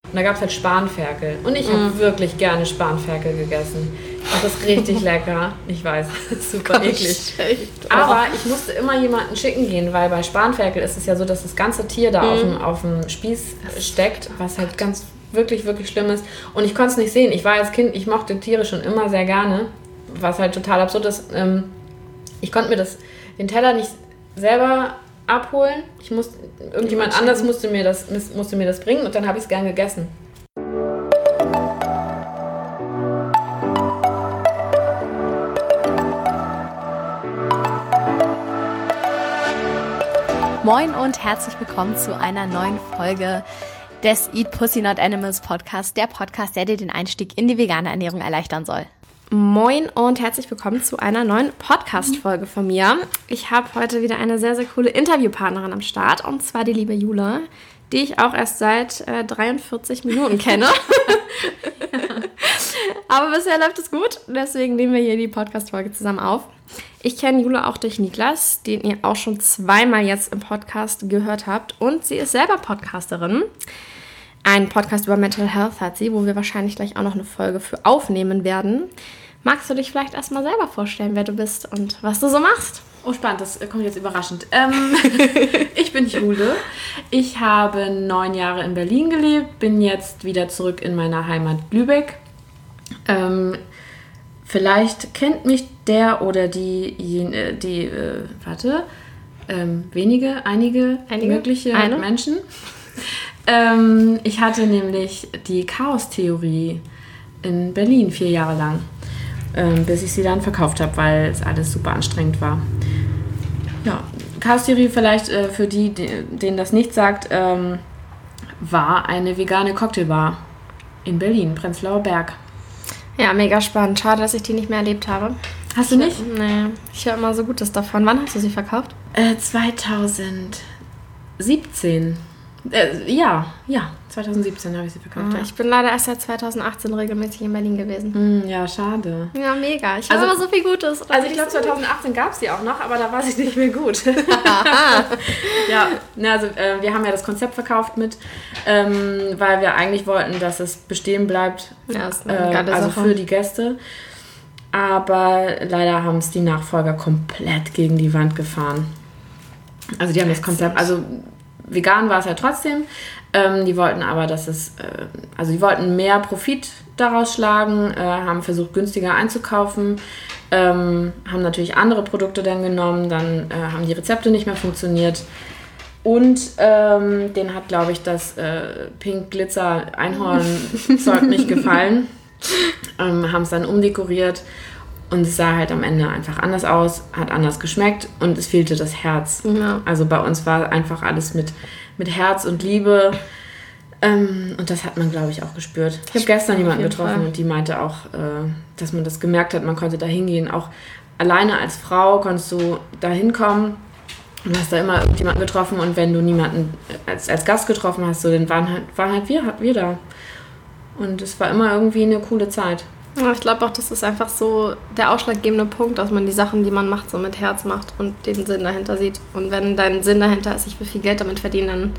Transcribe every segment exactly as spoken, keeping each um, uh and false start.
Und da gab es halt Spanferkel. Und ich habe mm. wirklich gerne Spanferkel gegessen. Und das ist richtig lecker. Ich weiß, super eklig. Aber ich musste immer jemanden schicken gehen, weil bei Spanferkel ist es ja so, dass das ganze Tier da mm. auf, dem, auf dem Spieß steckt, was halt ganz wirklich, wirklich schlimm ist. Und ich konnte es nicht sehen. Ich war als Kind, ich mochte Tiere schon immer sehr gerne, was halt total absurd ist. Ich konnte mir das, den Teller nicht selber abholen. Ich musste, irgendjemand anders musste mir, das, musste mir das bringen und dann habe ich es gern gegessen. Moin und herzlich willkommen zu einer neuen Folge des Eat Pussy Not Animals Podcast, der Podcast, der dir den Einstieg in die vegane Ernährung erleichtern soll. Moin und herzlich willkommen zu einer neuen Podcast-Folge von mir. Ich habe heute wieder eine sehr, sehr coole Interviewpartnerin am Start, und zwar die liebe Jule, die ich auch erst seit äh, dreiundvierzig Minuten kenne. Aber bisher läuft es gut, deswegen nehmen wir hier die Podcast-Folge zusammen auf. Ich kenne Jule auch durch Niklas, den ihr auch schon zweimal jetzt im Podcast gehört habt, und sie ist selber Podcasterin. Ein Podcast über Mental Health hat sie, wo wir wahrscheinlich gleich auch noch eine Folge für aufnehmen werden. Magst du dich vielleicht erstmal selber vorstellen, wer du bist und was du so machst? Oh, spannend, das kommt jetzt überraschend. Ähm, ich bin Jule. Ich habe neun Jahre in Berlin gelebt, bin jetzt wieder zurück in meiner Heimat Lübeck. Ähm, vielleicht kennt mich der oder die, die, die äh, warte, ähm, wenige, einige, einige? mögliche Eine? Menschen. Ähm, ich hatte nämlich die Chaos-Theorie in Berlin vier Jahre lang, ähm, bis ich sie dann verkauft habe, weil es alles super anstrengend war. Ja, Chaos-Theorie vielleicht äh, für die, die, denen das nicht sagt, ähm, war eine vegane Cocktailbar in Berlin, Prenzlauer Berg. Ja, mega spannend. Schade, dass ich die nicht mehr erlebt habe. Hast du nicht? Nee, ich höre immer so Gutes davon. Wann hast du sie verkauft? Äh, zweitausendsiebzehn. Äh, ja, ja, zweitausendsiebzehn habe ich sie verkauft. Ah, ja. Ich bin leider erst seit zweitausendachtzehn regelmäßig in Berlin gewesen. Mm, ja, schade. Ja, mega. Ich habe also, immer so viel Gutes. Also ich glaube, zweitausendachtzehn gab es die auch noch, aber da war sie nicht mehr gut. Ja, also äh, wir haben ja das Konzept verkauft mit, ähm, weil wir eigentlich wollten, dass es bestehen bleibt, ja, ist eine äh, geile also Sache. für die Gäste. Aber leider haben es die Nachfolger komplett gegen die Wand gefahren. Also die haben das Konzept, also vegan war es ja trotzdem. Ähm, die wollten aber, dass es, äh, also die wollten mehr Profit daraus schlagen, äh, haben versucht, günstiger einzukaufen, ähm, haben natürlich andere Produkte dann genommen, dann äh, haben die Rezepte nicht mehr funktioniert. Und ähm, denen hat, glaube ich, das äh, Pink-Glitzer-Einhorn-Zeug nicht gefallen. Ähm, haben es dann umdekoriert. Und es sah halt am Ende einfach anders aus, hat anders geschmeckt und es fehlte das Herz. Ja. Also bei uns war einfach alles mit, mit Herz und Liebe. Ähm, und das hat man, glaube ich, auch gespürt. Ich habe gestern jemanden getroffen Fall. und die meinte auch, äh, dass man das gemerkt hat, man konnte da hingehen. Auch alleine als Frau konntest du da hinkommen und hast da immer jemanden getroffen. Und wenn du niemanden als, als Gast getroffen hast, so, dann waren halt, waren halt wir, wir da. Und es war immer irgendwie eine coole Zeit. Ja, ich glaube auch, das ist einfach so der ausschlaggebende Punkt, dass man die Sachen, die man macht, so mit Herz macht und den Sinn dahinter sieht. Und wenn dein Sinn dahinter ist, ich will viel Geld damit verdienen, dann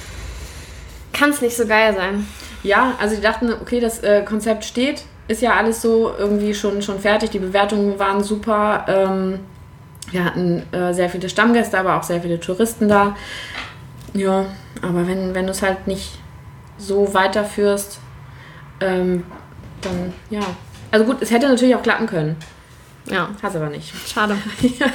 kann es nicht so geil sein. Ja, also die dachten, okay, das äh, Konzept steht, ist ja alles so irgendwie schon, schon fertig. Die Bewertungen waren super. Ähm, wir hatten äh, sehr viele Stammgäste, aber auch sehr viele Touristen da. Ja, aber wenn, wenn du es halt nicht so weiterführst, ähm, dann ja. Also gut, es hätte natürlich auch klappen können. Ja. Hat es aber nicht. Schade. Ja.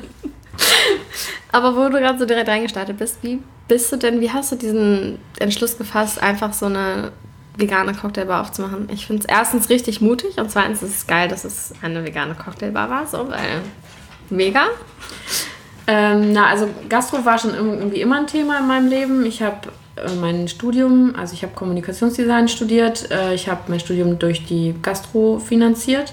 Aber wo du gerade so direkt reingestartet bist, wie bist du denn, wie hast du diesen Entschluss gefasst, einfach so eine vegane Cocktailbar aufzumachen? Ich finde es erstens richtig mutig und zweitens ist es geil, dass es eine vegane Cocktailbar war, so, weil mega. Ähm, na, also Gastro war schon irgendwie immer ein Thema in meinem Leben. Ich habe mein Studium, also ich habe Kommunikationsdesign studiert, ich habe mein Studium durch die Gastro finanziert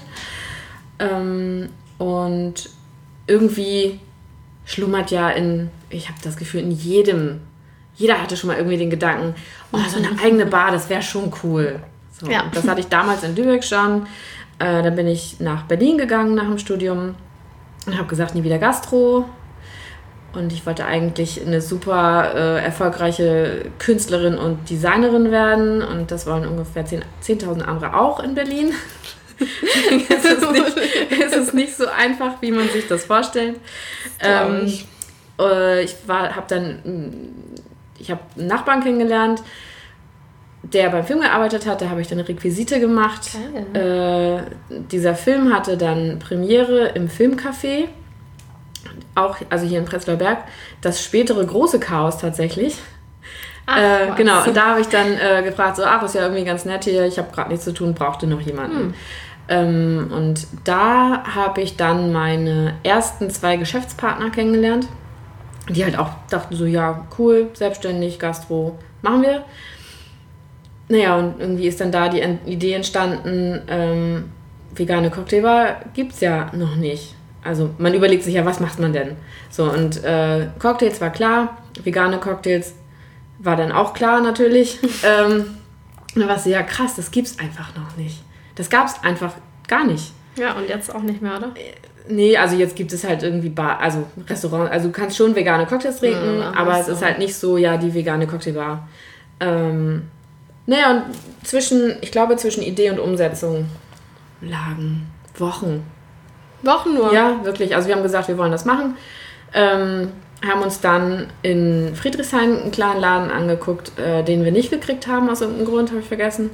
und irgendwie schlummert ja in, ich habe das Gefühl, in jedem, jeder hatte schon mal irgendwie den Gedanken, oh, so eine eigene Bar, das wäre schon cool. So, ja. Das hatte ich damals in Lübeck schon, äh, dann bin ich nach Berlin gegangen nach dem Studium und habe gesagt, nie wieder Gastro. Und ich wollte eigentlich eine super äh, erfolgreiche Künstlerin und Designerin werden. Und das wollen ungefähr zehntausend andere auch in Berlin. es, ist nicht, es ist nicht so einfach, wie man sich das vorstellt. Ähm, ich äh, ich habe dann, ich habe einen Nachbarn kennengelernt, der beim Film gearbeitet hat. Da habe ich dann eine Requisite gemacht. Äh, dieser Film hatte dann Premiere im Filmcafé. Auch, also hier in Prenzlauer Berg, das spätere große Chaos tatsächlich. Ach, äh, genau, und da habe ich dann äh, gefragt, so, ach, ist ja irgendwie ganz nett hier, ich habe gerade nichts zu tun, brauchte noch jemanden. Hm. Ähm, und da habe ich dann meine ersten zwei Geschäftspartner kennengelernt, die halt auch dachten so, ja, cool, selbstständig, Gastro, machen wir. Naja, und irgendwie ist dann da die Idee entstanden, ähm, vegane Cocktailbar gibt es ja noch nicht. Also man überlegt sich ja, was macht man denn? So, und äh, Cocktails war klar, vegane Cocktails war dann auch klar natürlich. ähm, und dann war es so, ja krass, das gibt's einfach noch nicht. Das gab's einfach gar nicht. Ja, und jetzt auch nicht mehr, oder? Nee, also jetzt gibt es halt irgendwie Bar, also Restaurant, also du kannst schon vegane Cocktails trinken, ja, aber es so. Ist halt nicht so, ja, die vegane Cocktailbar. Ähm, naja, und zwischen, ich glaube, zwischen Idee und Umsetzung lagen Wochen. Wochen nur? Ja, wirklich. Also wir haben gesagt, wir wollen das machen. Ähm, haben uns dann in Friedrichshain einen kleinen Laden angeguckt, äh, den wir nicht gekriegt haben, aus irgendeinem Grund, habe ich vergessen.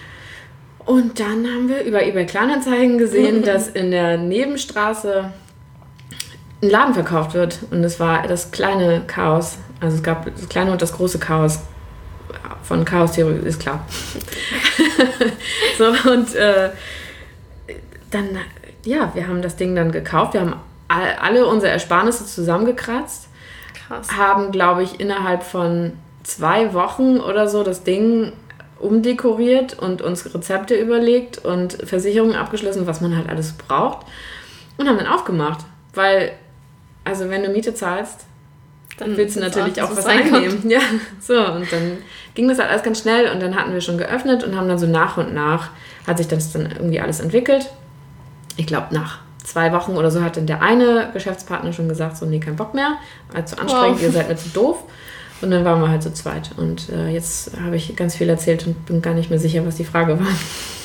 Und dann haben wir über eBay Kleinanzeigen gesehen, dass in der Nebenstraße ein Laden verkauft wird. Und es war das kleine Chaos. Also es gab das kleine und das große Chaos. Von Chaos-Theorie ist klar. So, und äh, dann... Ja, wir haben das Ding dann gekauft. Wir haben all, alle unsere Ersparnisse zusammengekratzt. Krass. Haben, glaube ich, innerhalb von zwei Wochen oder so das Ding umdekoriert und uns Rezepte überlegt und Versicherungen abgeschlossen, was man halt alles braucht. Und haben dann aufgemacht. Weil, also wenn du Miete zahlst, dann willst du natürlich auch, auch was einnehmen. Ja, so. Und dann ging das halt alles ganz schnell und dann hatten wir schon geöffnet und haben dann so nach und nach, hat sich das dann irgendwie alles entwickelt. Ich glaube, nach zwei Wochen oder so hat dann der eine Geschäftspartner schon gesagt, so, nee, kein Bock mehr, allzu anstrengend, wow. Ihr seid mir zu doof. Und dann waren wir halt zu zweit. Und äh, jetzt habe ich ganz viel erzählt und bin gar nicht mehr sicher, was die Frage war.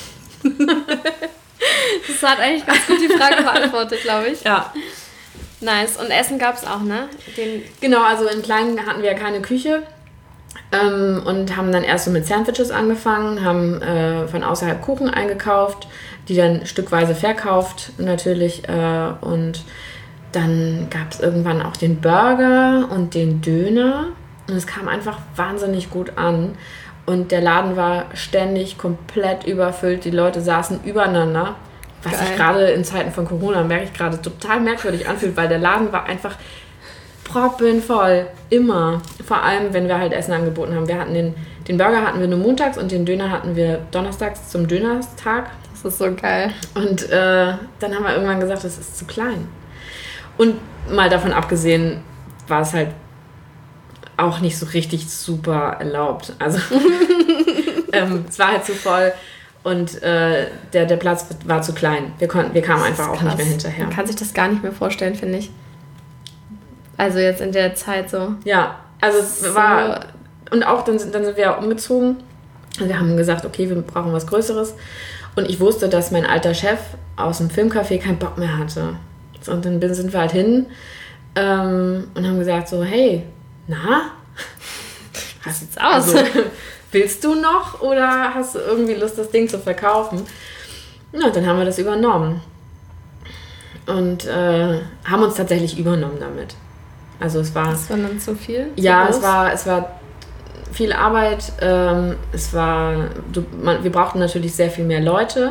Das hat eigentlich ganz gut die Frage beantwortet, glaube ich. Ja. Nice. Und Essen gab es auch, ne? Den genau, also in Kleinen hatten wir ja keine Küche. Ähm, und haben dann erst so mit Sandwiches angefangen, haben äh, von außerhalb Kuchen eingekauft, die dann stückweise verkauft natürlich. Äh, und dann gab es irgendwann auch den Burger und den Döner. Und es kam einfach wahnsinnig gut an. Und der Laden war ständig komplett überfüllt. Die Leute saßen übereinander. Was Geil. Sich gerade in Zeiten von Corona, merke ich gerade, total merkwürdig anfühlt, weil der Laden war einfach proppenvoll. Immer. Vor allem, wenn wir halt Essen angeboten haben. Wir hatten den, den Burger hatten wir nur montags und den Döner hatten wir donnerstags zum Dönerstag. Das ist so geil. Und äh, dann haben wir irgendwann gesagt, das ist zu klein. Und mal davon abgesehen, war es halt auch nicht so richtig super erlaubt. Also ähm, es war halt zu voll und äh, der, der Platz war zu klein. Wir, konnten, wir kamen einfach auch nicht mehr hinterher. Man kann sich das gar nicht mehr vorstellen, finde ich. Also jetzt in der Zeit so. Ja, also es so. war... Und auch dann sind, dann sind wir umgezogen. Wir haben gesagt, okay, wir brauchen was Größeres. Und ich wusste, dass mein alter Chef aus dem Filmcafé keinen Bock mehr hatte. Und dann sind wir halt hin ähm, und haben gesagt so, hey, na? Wie sieht's aus? Also, willst du noch oder hast du irgendwie Lust, das Ding zu verkaufen? Ja, dann haben wir das übernommen. Und äh, haben uns tatsächlich übernommen damit. Also es war... Das war dann zu viel? Ja, es war, es war viel Arbeit. Ähm, es war... Du, man, wir brauchten natürlich sehr viel mehr Leute.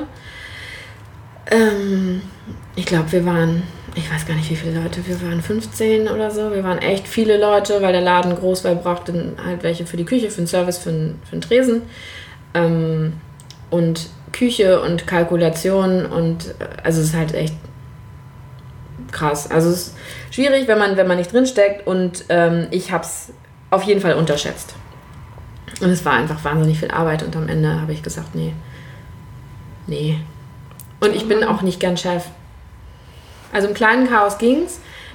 Ähm, ich glaube, wir waren... Ich weiß gar nicht, wie viele Leute. Wir waren fünfzehn oder so. Wir waren echt viele Leute, weil der Laden groß war. Wir brauchten halt welche für die Küche, für den Service, für den, für den Tresen. Ähm, und Küche und Kalkulation. Und also es ist halt echt krass. Also es ist schwierig, wenn man, wenn man nicht drinsteckt. Und ähm, ich habe es auf jeden Fall unterschätzt. Und es war einfach wahnsinnig viel Arbeit. Und am Ende habe ich gesagt, nee. Nee. Und ich bin auch nicht gern Chef. Also im kleinen Chaos ging's.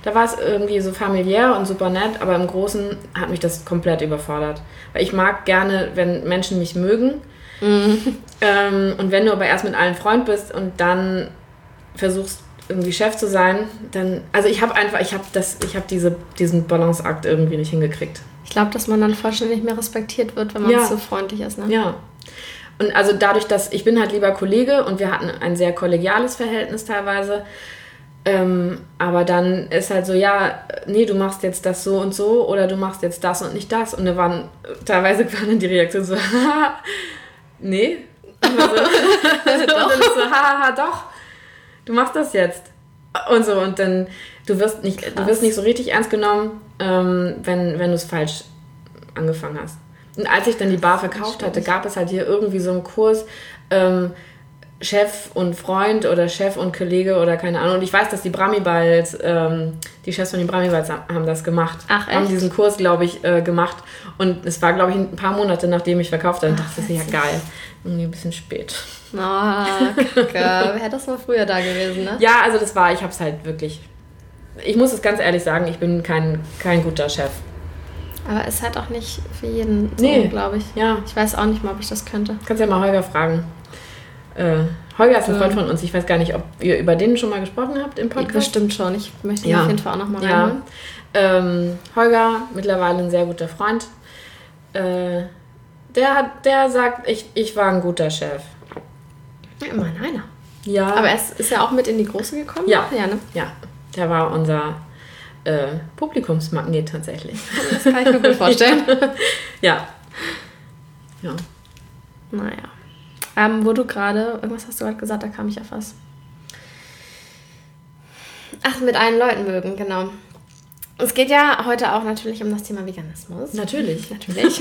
Da war es irgendwie so familiär und super nett, aber im Großen hat mich das komplett überfordert. Weil ich mag gerne, wenn Menschen mich mögen. Mhm. Ähm, und wenn du aber erst mit allen Freund bist und dann versuchst, irgendwie Chef zu sein, dann, also ich habe einfach, ich habe das, ich habe diese, diesen Balanceakt irgendwie nicht hingekriegt. Ich glaube, dass man dann vollständig nicht mehr respektiert wird, wenn man ja. so freundlich ist, ne? Ja. Und also dadurch, dass ich bin halt lieber Kollege und wir hatten ein sehr kollegiales Verhältnis teilweise, ähm, aber dann ist halt so, ja, nee, du machst jetzt das so und so oder du machst jetzt das und nicht das. Und da waren, teilweise waren dann die Reaktionen so, haha, nee. Und so, und dann ist so, haha, doch. Du machst das jetzt. Und so, und dann, du wirst nicht, du wirst nicht so richtig ernst genommen, ähm, wenn, wenn du es falsch angefangen hast. Und als ich dann die Bar verkauft hatte, gab es halt hier irgendwie so einen Kurs, ähm, Chef und Freund oder Chef und Kollege oder keine Ahnung. Und ich weiß, dass die Bramibals, ähm, die Chefs von den Bramibals haben das gemacht. Ach, echt? Haben diesen Kurs, glaube ich, äh, gemacht. Und es war, glaube ich, ein paar Monate, nachdem ich verkauft hatte. Und dachte, das ist ja geil. Irgendwie ein bisschen spät. Oh, kacke. Wäre das mal früher da gewesen, ne? Ja, also das war, ich habe es halt wirklich... Ich muss es ganz ehrlich sagen, ich bin kein, kein guter Chef. Aber ist halt auch nicht für jeden so, nee, glaube ich. Ja. Ich weiß auch nicht mal, ob ich das könnte. Kannst ja mal Holger fragen. Äh, Holger ist ein Freund von uns. Ich weiß gar nicht, ob ihr über den schon mal gesprochen habt im Podcast. Bestimmt schon. Ich möchte ihn ja. auf jeden Fall auch nochmal ja. reinholen. Ähm, Holger, mittlerweile ein sehr guter Freund. Äh, der, hat, der sagt, ich, ich war ein guter Chef. Ja, immerhin einer. Ja. Aber er ist, ist ja auch mit in die Große gekommen? Ja. Ja, ne? Ja. Der war unser äh, Publikumsmagnet tatsächlich. Das kann ich mir gut vorstellen. ja. Ja. Naja. Ähm, wo du gerade, irgendwas hast du gerade gesagt, da kam ich auf was. Ach, mit allen Leuten mögen, genau. Es geht ja heute auch natürlich um das Thema Veganismus. Natürlich. Natürlich.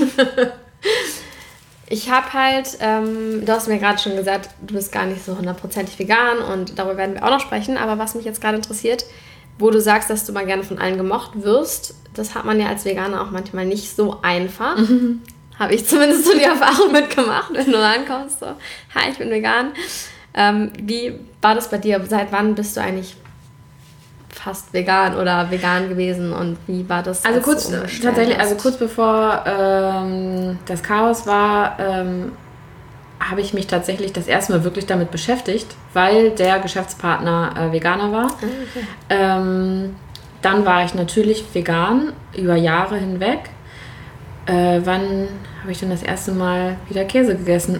Ich habe halt, ähm, du hast mir gerade schon gesagt, du bist gar nicht so hundertprozentig vegan und darüber werden wir auch noch sprechen, aber was mich jetzt gerade interessiert, wo du sagst, dass du mal gerne von allen gemocht wirst, das hat man ja als Veganer auch manchmal nicht so einfach. Mhm. Habe ich zumindest so die Erfahrung mitgemacht, wenn du rankommst, so, hi, ich bin vegan. Ähm, wie war das bei dir? Seit wann bist du eigentlich fast vegan oder vegan gewesen und wie war das? Also kurz, tatsächlich, hast? also kurz bevor ähm, das Chaos war, ähm, habe ich mich tatsächlich das erste Mal wirklich damit beschäftigt, weil der Geschäftspartner äh, Veganer war. Okay. Ähm, dann war ich natürlich vegan über Jahre hinweg. Äh, wann habe ich denn das erste Mal wieder Käse gegessen?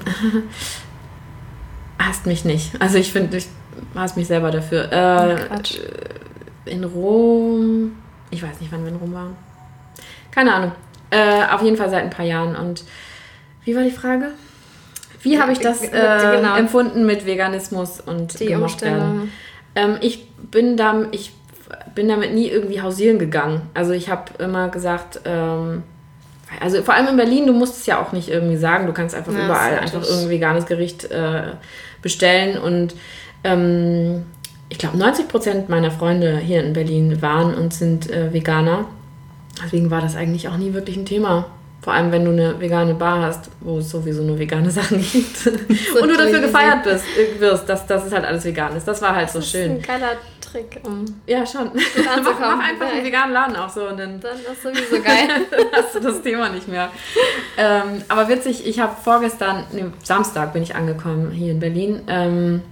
Hasst mich nicht. Also ich finde, ich hasse mich selber dafür. Äh, Quatsch. In Rom, ich weiß nicht, wann wir in Rom waren. Keine Ahnung. Äh, auf jeden Fall seit ein paar Jahren. Und wie war die Frage? Wie habe ich das äh, genau. empfunden mit Veganismus und die Umstellung? Ähm, ich bin da, ich bin damit nie irgendwie hausieren gegangen. Also ich habe immer gesagt, ähm, also vor allem in Berlin, du musst es ja auch nicht irgendwie sagen. Du kannst einfach ja, überall einfach irgendein veganes Gericht äh, bestellen. Und ähm, ich glaube, neunzig Prozent meiner Freunde hier in Berlin waren und sind äh, Veganer. Deswegen war das eigentlich auch nie wirklich ein Thema. Vor allem, wenn du eine vegane Bar hast, wo es sowieso nur vegane Sachen gibt. So und du dafür gefeiert bist, wirst, dass, dass es halt alles vegan ist. Das war halt so das schön. Das ist ein geiler Trick, um ja, schon. mach, mach einfach einen veganen Laden auch so. Und dann, dann ist sowieso geil. Dann hast du das Thema nicht mehr. Ähm, aber witzig, ich habe vorgestern, nee, Samstag bin ich angekommen hier in Berlin. Ähm,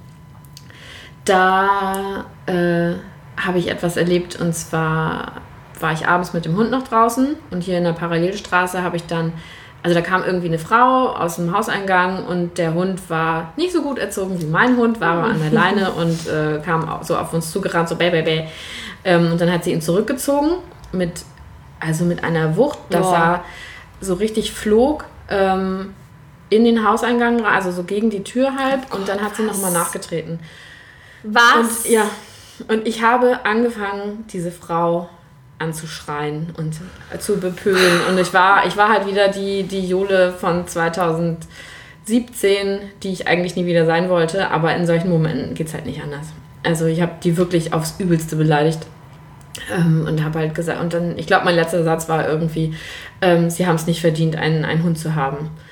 Da äh, habe ich etwas erlebt, und zwar war ich abends mit dem Hund noch draußen und hier in der Parallelstraße habe ich dann, also da kam irgendwie eine Frau aus dem Hauseingang und der Hund war nicht so gut erzogen wie mein Hund, war aber an der Leine und äh, kam so auf uns zugerannt, so bäh, bäh, bäh. Ähm, und dann hat sie ihn zurückgezogen mit, also mit einer Wucht, dass Boah. er so richtig flog ähm, in den Hauseingang, also so gegen die Tür halb oh, und dann hat sie nochmal nachgetreten. Was? Und, ja, und ich habe angefangen, diese Frau anzuschreien und zu bepöbeln. Und ich war, ich war halt wieder die, die Jole von zweitausendsiebzehn, die ich eigentlich nie wieder sein wollte. Aber in solchen Momenten geht es halt nicht anders. Also ich habe die wirklich aufs Übelste beleidigt. Ähm, und habe halt gesagt, und dann, ich glaube, mein letzter Satz war irgendwie, ähm, sie haben es nicht verdient, einen, einen Hund zu haben.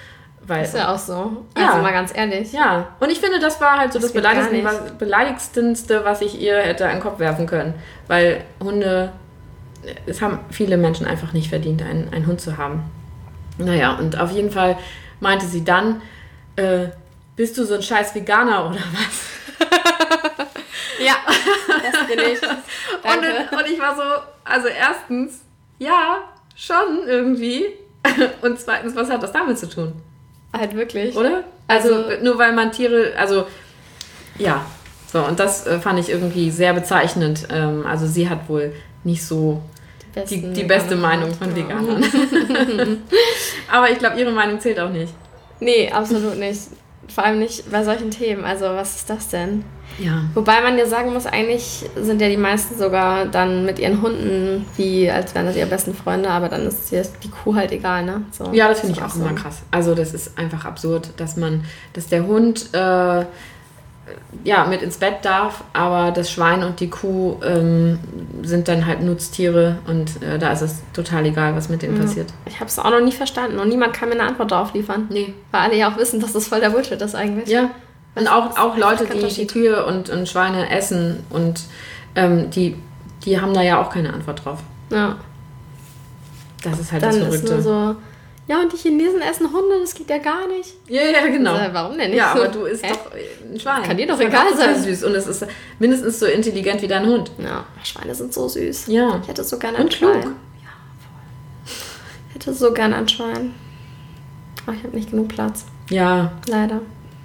Weil, ist ja auch so. Ja. Also mal ganz ehrlich. Ja, und ich finde, das war halt so das, Das geht Beleidigste, gar nicht. was, Beleidigstendste, was ich ihr hätte an den Kopf werfen können. Weil Hunde, es haben viele Menschen einfach nicht verdient, einen, einen Hund zu haben. Naja, und auf jeden Fall meinte sie dann, äh, bist du so ein scheiß Veganer oder was? Ja, das bin ich. Danke. Und, und ich war so, also erstens, ja, schon irgendwie. Und zweitens, was hat das damit zu tun? Halt wirklich. Oder? Also, Also- nur weil man Tiere, also, ja. So, und das äh, fand ich irgendwie sehr bezeichnend. Ähm, also sie hat wohl nicht so die, besten die beste Veganer. Meinung von Ja. Veganern. Aber ich glaube, ihre Meinung zählt auch nicht. Nee, absolut nicht. Vor allem nicht bei solchen Themen. Also, was ist das denn? Ja. Wobei man ja sagen muss, eigentlich sind ja die meisten sogar dann mit ihren Hunden wie, als wären das ihre besten Freunde, aber dann ist die, die Kuh halt egal, ne? So, Ja, das finde ich ist auch so. immer krass. Also das ist einfach absurd, dass man, dass der Hund äh, ja, mit ins Bett darf, aber das Schwein und die Kuh ähm, sind dann halt Nutztiere und äh, da ist es total egal, was mit denen Ja. passiert. Ich habe es auch noch nie verstanden und niemand kann mir eine Antwort darauf liefern. Nee. Weil alle ja auch wissen, dass das voll der Bullshit ist eigentlich. Ja. Und auch, auch Leute, kein die die Unterschied. Kühe und, und Schweine essen und ähm, die, die haben da ja auch keine Antwort drauf. Ja. Das ist halt Dann das ist Verrückte. nur so, ja, und die Chinesen essen Hunde, das geht ja gar nicht. Ja, ja, genau. Also, warum denn nicht? Ja, aber du isst Hä? doch ein Schwein. Kann dir doch Das ist egal auch total sein. süß und es ist mindestens so intelligent wie dein Hund. Ja, Schweine sind so süß. Ja. Ich hätte so gerne Und ein Schwein. klug. Ja, voll. Ich hätte so gerne ein Schwein. Aber ich habe nicht genug Platz. Ja. Leider.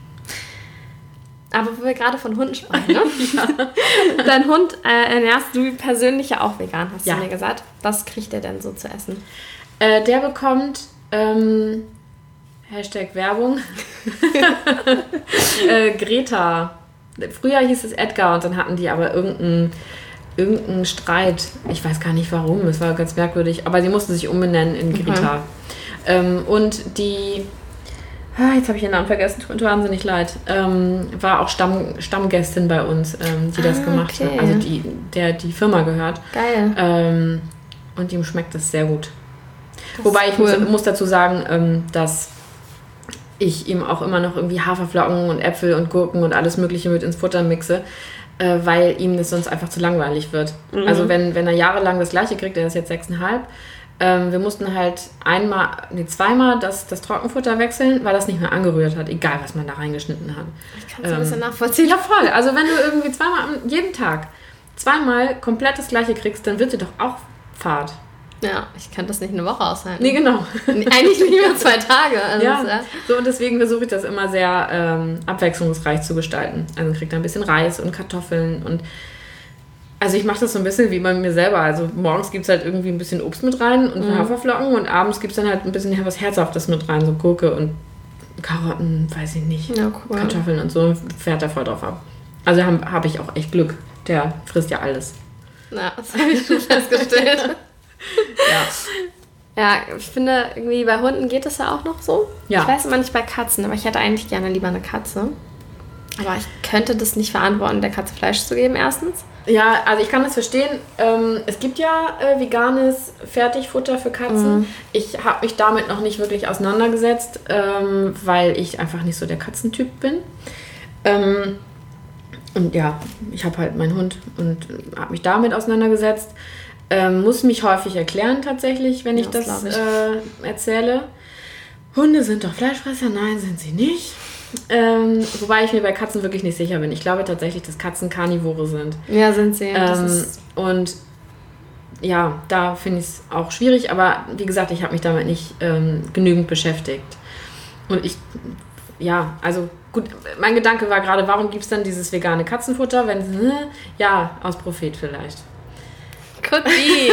Aber wo wir gerade von Hunden sprechen, ne? Dein Hund äh, ernährst du persönlich ja auch vegan, hast Ja. du mir gesagt. Was kriegt er denn so zu essen? Äh, der bekommt ähm, Hashtag Werbung äh, Greta. Früher hieß es Edgar und dann hatten die aber irgendeinen irgendeinen Streit. Ich weiß gar nicht warum, es war ganz merkwürdig. Aber sie mussten sich umbenennen in Greta. Ähm, und die, ah, jetzt habe ich ihren Namen vergessen, tut mir wahnsinnig leid, ähm, war auch Stamm, Stammgästin bei uns, ähm, die das Ah, gemacht okay. hat. Also die, der die Firma gehört. Geil. Ähm, und ihm schmeckt das sehr gut. Das Wobei ist ich cool. muss, muss dazu sagen, ähm, dass ich ihm auch immer noch irgendwie Haferflocken und Äpfel und Gurken und alles Mögliche mit ins Futter mixe, äh, weil ihm das sonst einfach zu langweilig wird. Mhm. Also wenn, wenn er jahrelang das Gleiche kriegt, er ist jetzt sechseinhalb, ähm, wir mussten halt einmal, nee, zweimal das, das Trockenfutter wechseln, weil das nicht mehr angerührt hat, egal was man da reingeschnitten hat. Ich kann es ähm, ein bisschen nachvollziehen. Ja, voll. Also wenn du irgendwie zweimal, am- jeden Tag, zweimal komplett das Gleiche kriegst, dann wird dir doch auch fad. Ja, ich kann das nicht eine Woche aushalten. Nee, genau. Eigentlich nicht mehr zwei Tage. Also Ja, ist, ja. so und deswegen versuche ich das immer sehr ähm, abwechslungsreich zu gestalten. Also man kriegt da ein bisschen Reis und Kartoffeln und also ich mache das so ein bisschen wie bei mir selber. Also morgens gibt es halt irgendwie ein bisschen Obst mit rein und Mhm. Haferflocken und abends gibt es dann halt ein bisschen was Herzhaftes mit rein, so Gurke und Karotten, weiß ich nicht, Ja, cool. Kartoffeln und so, fährt er voll drauf ab. Also habe hab ich auch echt Glück. Der frisst ja alles. Ja, das habe ich schon festgestellt. Ja. Ja, ich finde, irgendwie bei Hunden geht das ja auch noch so. Ja. Ich weiß immer nicht bei Katzen, aber ich hätte eigentlich gerne lieber eine Katze. Aber ich könnte das nicht verantworten, der Katze Fleisch zu geben, erstens. Ja, also ich kann das verstehen. Ähm, es gibt ja äh, veganes Fertigfutter für Katzen. Mhm. Ich habe mich damit noch nicht wirklich auseinandergesetzt, ähm, weil ich einfach nicht so der Katzentyp bin. Ähm, und ja, ich habe halt meinen Hund und habe mich damit auseinandergesetzt. Ähm, muss mich häufig erklären tatsächlich, wenn ich Ja, das, das glaub ich. Äh, erzähle. Hunde sind doch Fleischfresser? Nein, sind sie nicht. Ähm, wobei ich mir bei Katzen wirklich nicht sicher bin. Ich glaube tatsächlich, dass Katzen Karnivore sind. Ja, sind sie. Das Ähm, ist, und ja, da finde ich es auch schwierig, aber wie gesagt, ich habe mich damit nicht ähm, genügend beschäftigt. Und ich, ja, also gut, mein Gedanke war gerade, warum gibt es dann dieses vegane Katzenfutter, wenn, äh, ja, aus Prophet vielleicht. Cookie.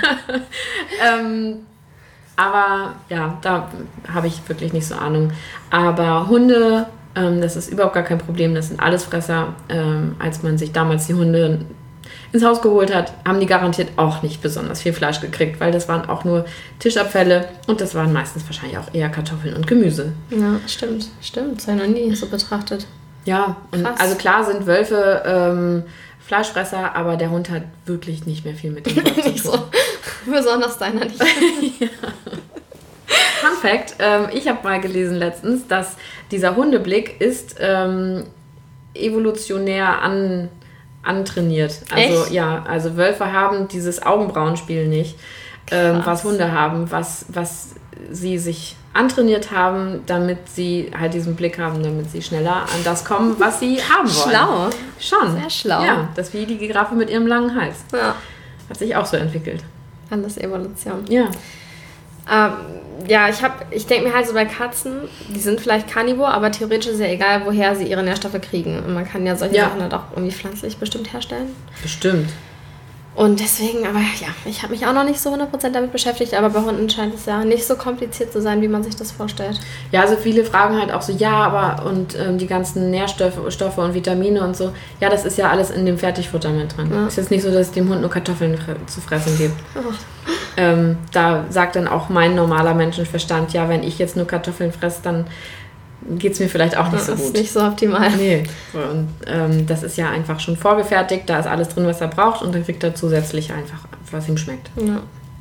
ähm, aber ja, da habe ich wirklich nicht so Ahnung. Aber Hunde, ähm, das ist überhaupt gar kein Problem. Das sind Allesfresser. Ähm, als man sich damals die Hunde ins Haus geholt hat, haben die garantiert auch nicht besonders viel Fleisch gekriegt, weil das waren auch nur Tischabfälle und das waren meistens wahrscheinlich auch eher Kartoffeln und Gemüse. Ja, stimmt. Stimmt. Das habe ich noch nie so betrachtet. Ja, und Krass. also klar sind Wölfe ähm, Fleischfresser, aber der Hund hat wirklich nicht mehr viel mit dem Wolf zu Nicht tun. so. Besonders deiner nicht. Fun Fact, ähm, ich habe mal gelesen letztens, dass dieser Hundeblick ist ähm, evolutionär an, antrainiert. Also Echt? ja, also Wölfe haben dieses Augenbrauenspiel nicht, ähm, was Hunde haben, was, was sie sich antrainiert haben, damit sie halt diesen Blick haben, damit sie schneller an das kommen, was sie haben wollen. Schlau. Schon. Sehr schlau. Ja, das ist wie die Giraffe mit ihrem langen Hals. Ja. Hat sich auch so entwickelt. Alles Evolution. Ja. Ähm, ja, ich hab, ich denke mir halt so bei Katzen, die sind vielleicht Karnivor, aber theoretisch ist ja egal, woher sie ihre Nährstoffe kriegen. Und man kann ja solche Ja. Sachen halt auch irgendwie pflanzlich bestimmt herstellen. Bestimmt. Und deswegen, aber ja, ich habe mich auch noch nicht so hundert Prozent damit beschäftigt, aber bei Hunden scheint es ja nicht so kompliziert zu sein, wie man sich das vorstellt. Ja, also viele fragen halt auch so, ja, aber und ähm, die ganzen Nährstoffe Stoffe und Vitamine und so, ja, das ist ja alles in dem Fertigfutter mit drin. Ja. Ist jetzt nicht so, dass es dem Hund nur Kartoffeln fre- zu fressen gibt. Oh. Ähm, da sagt dann auch mein normaler Menschenverstand, ja, wenn ich jetzt nur Kartoffeln fresse, dann geht es mir vielleicht auch nicht Das so ist gut. nicht so optimal. Nee, und ähm, das ist ja einfach schon vorgefertigt, da ist alles drin, was er braucht und dann kriegt er zusätzlich einfach, was ihm schmeckt. Ja.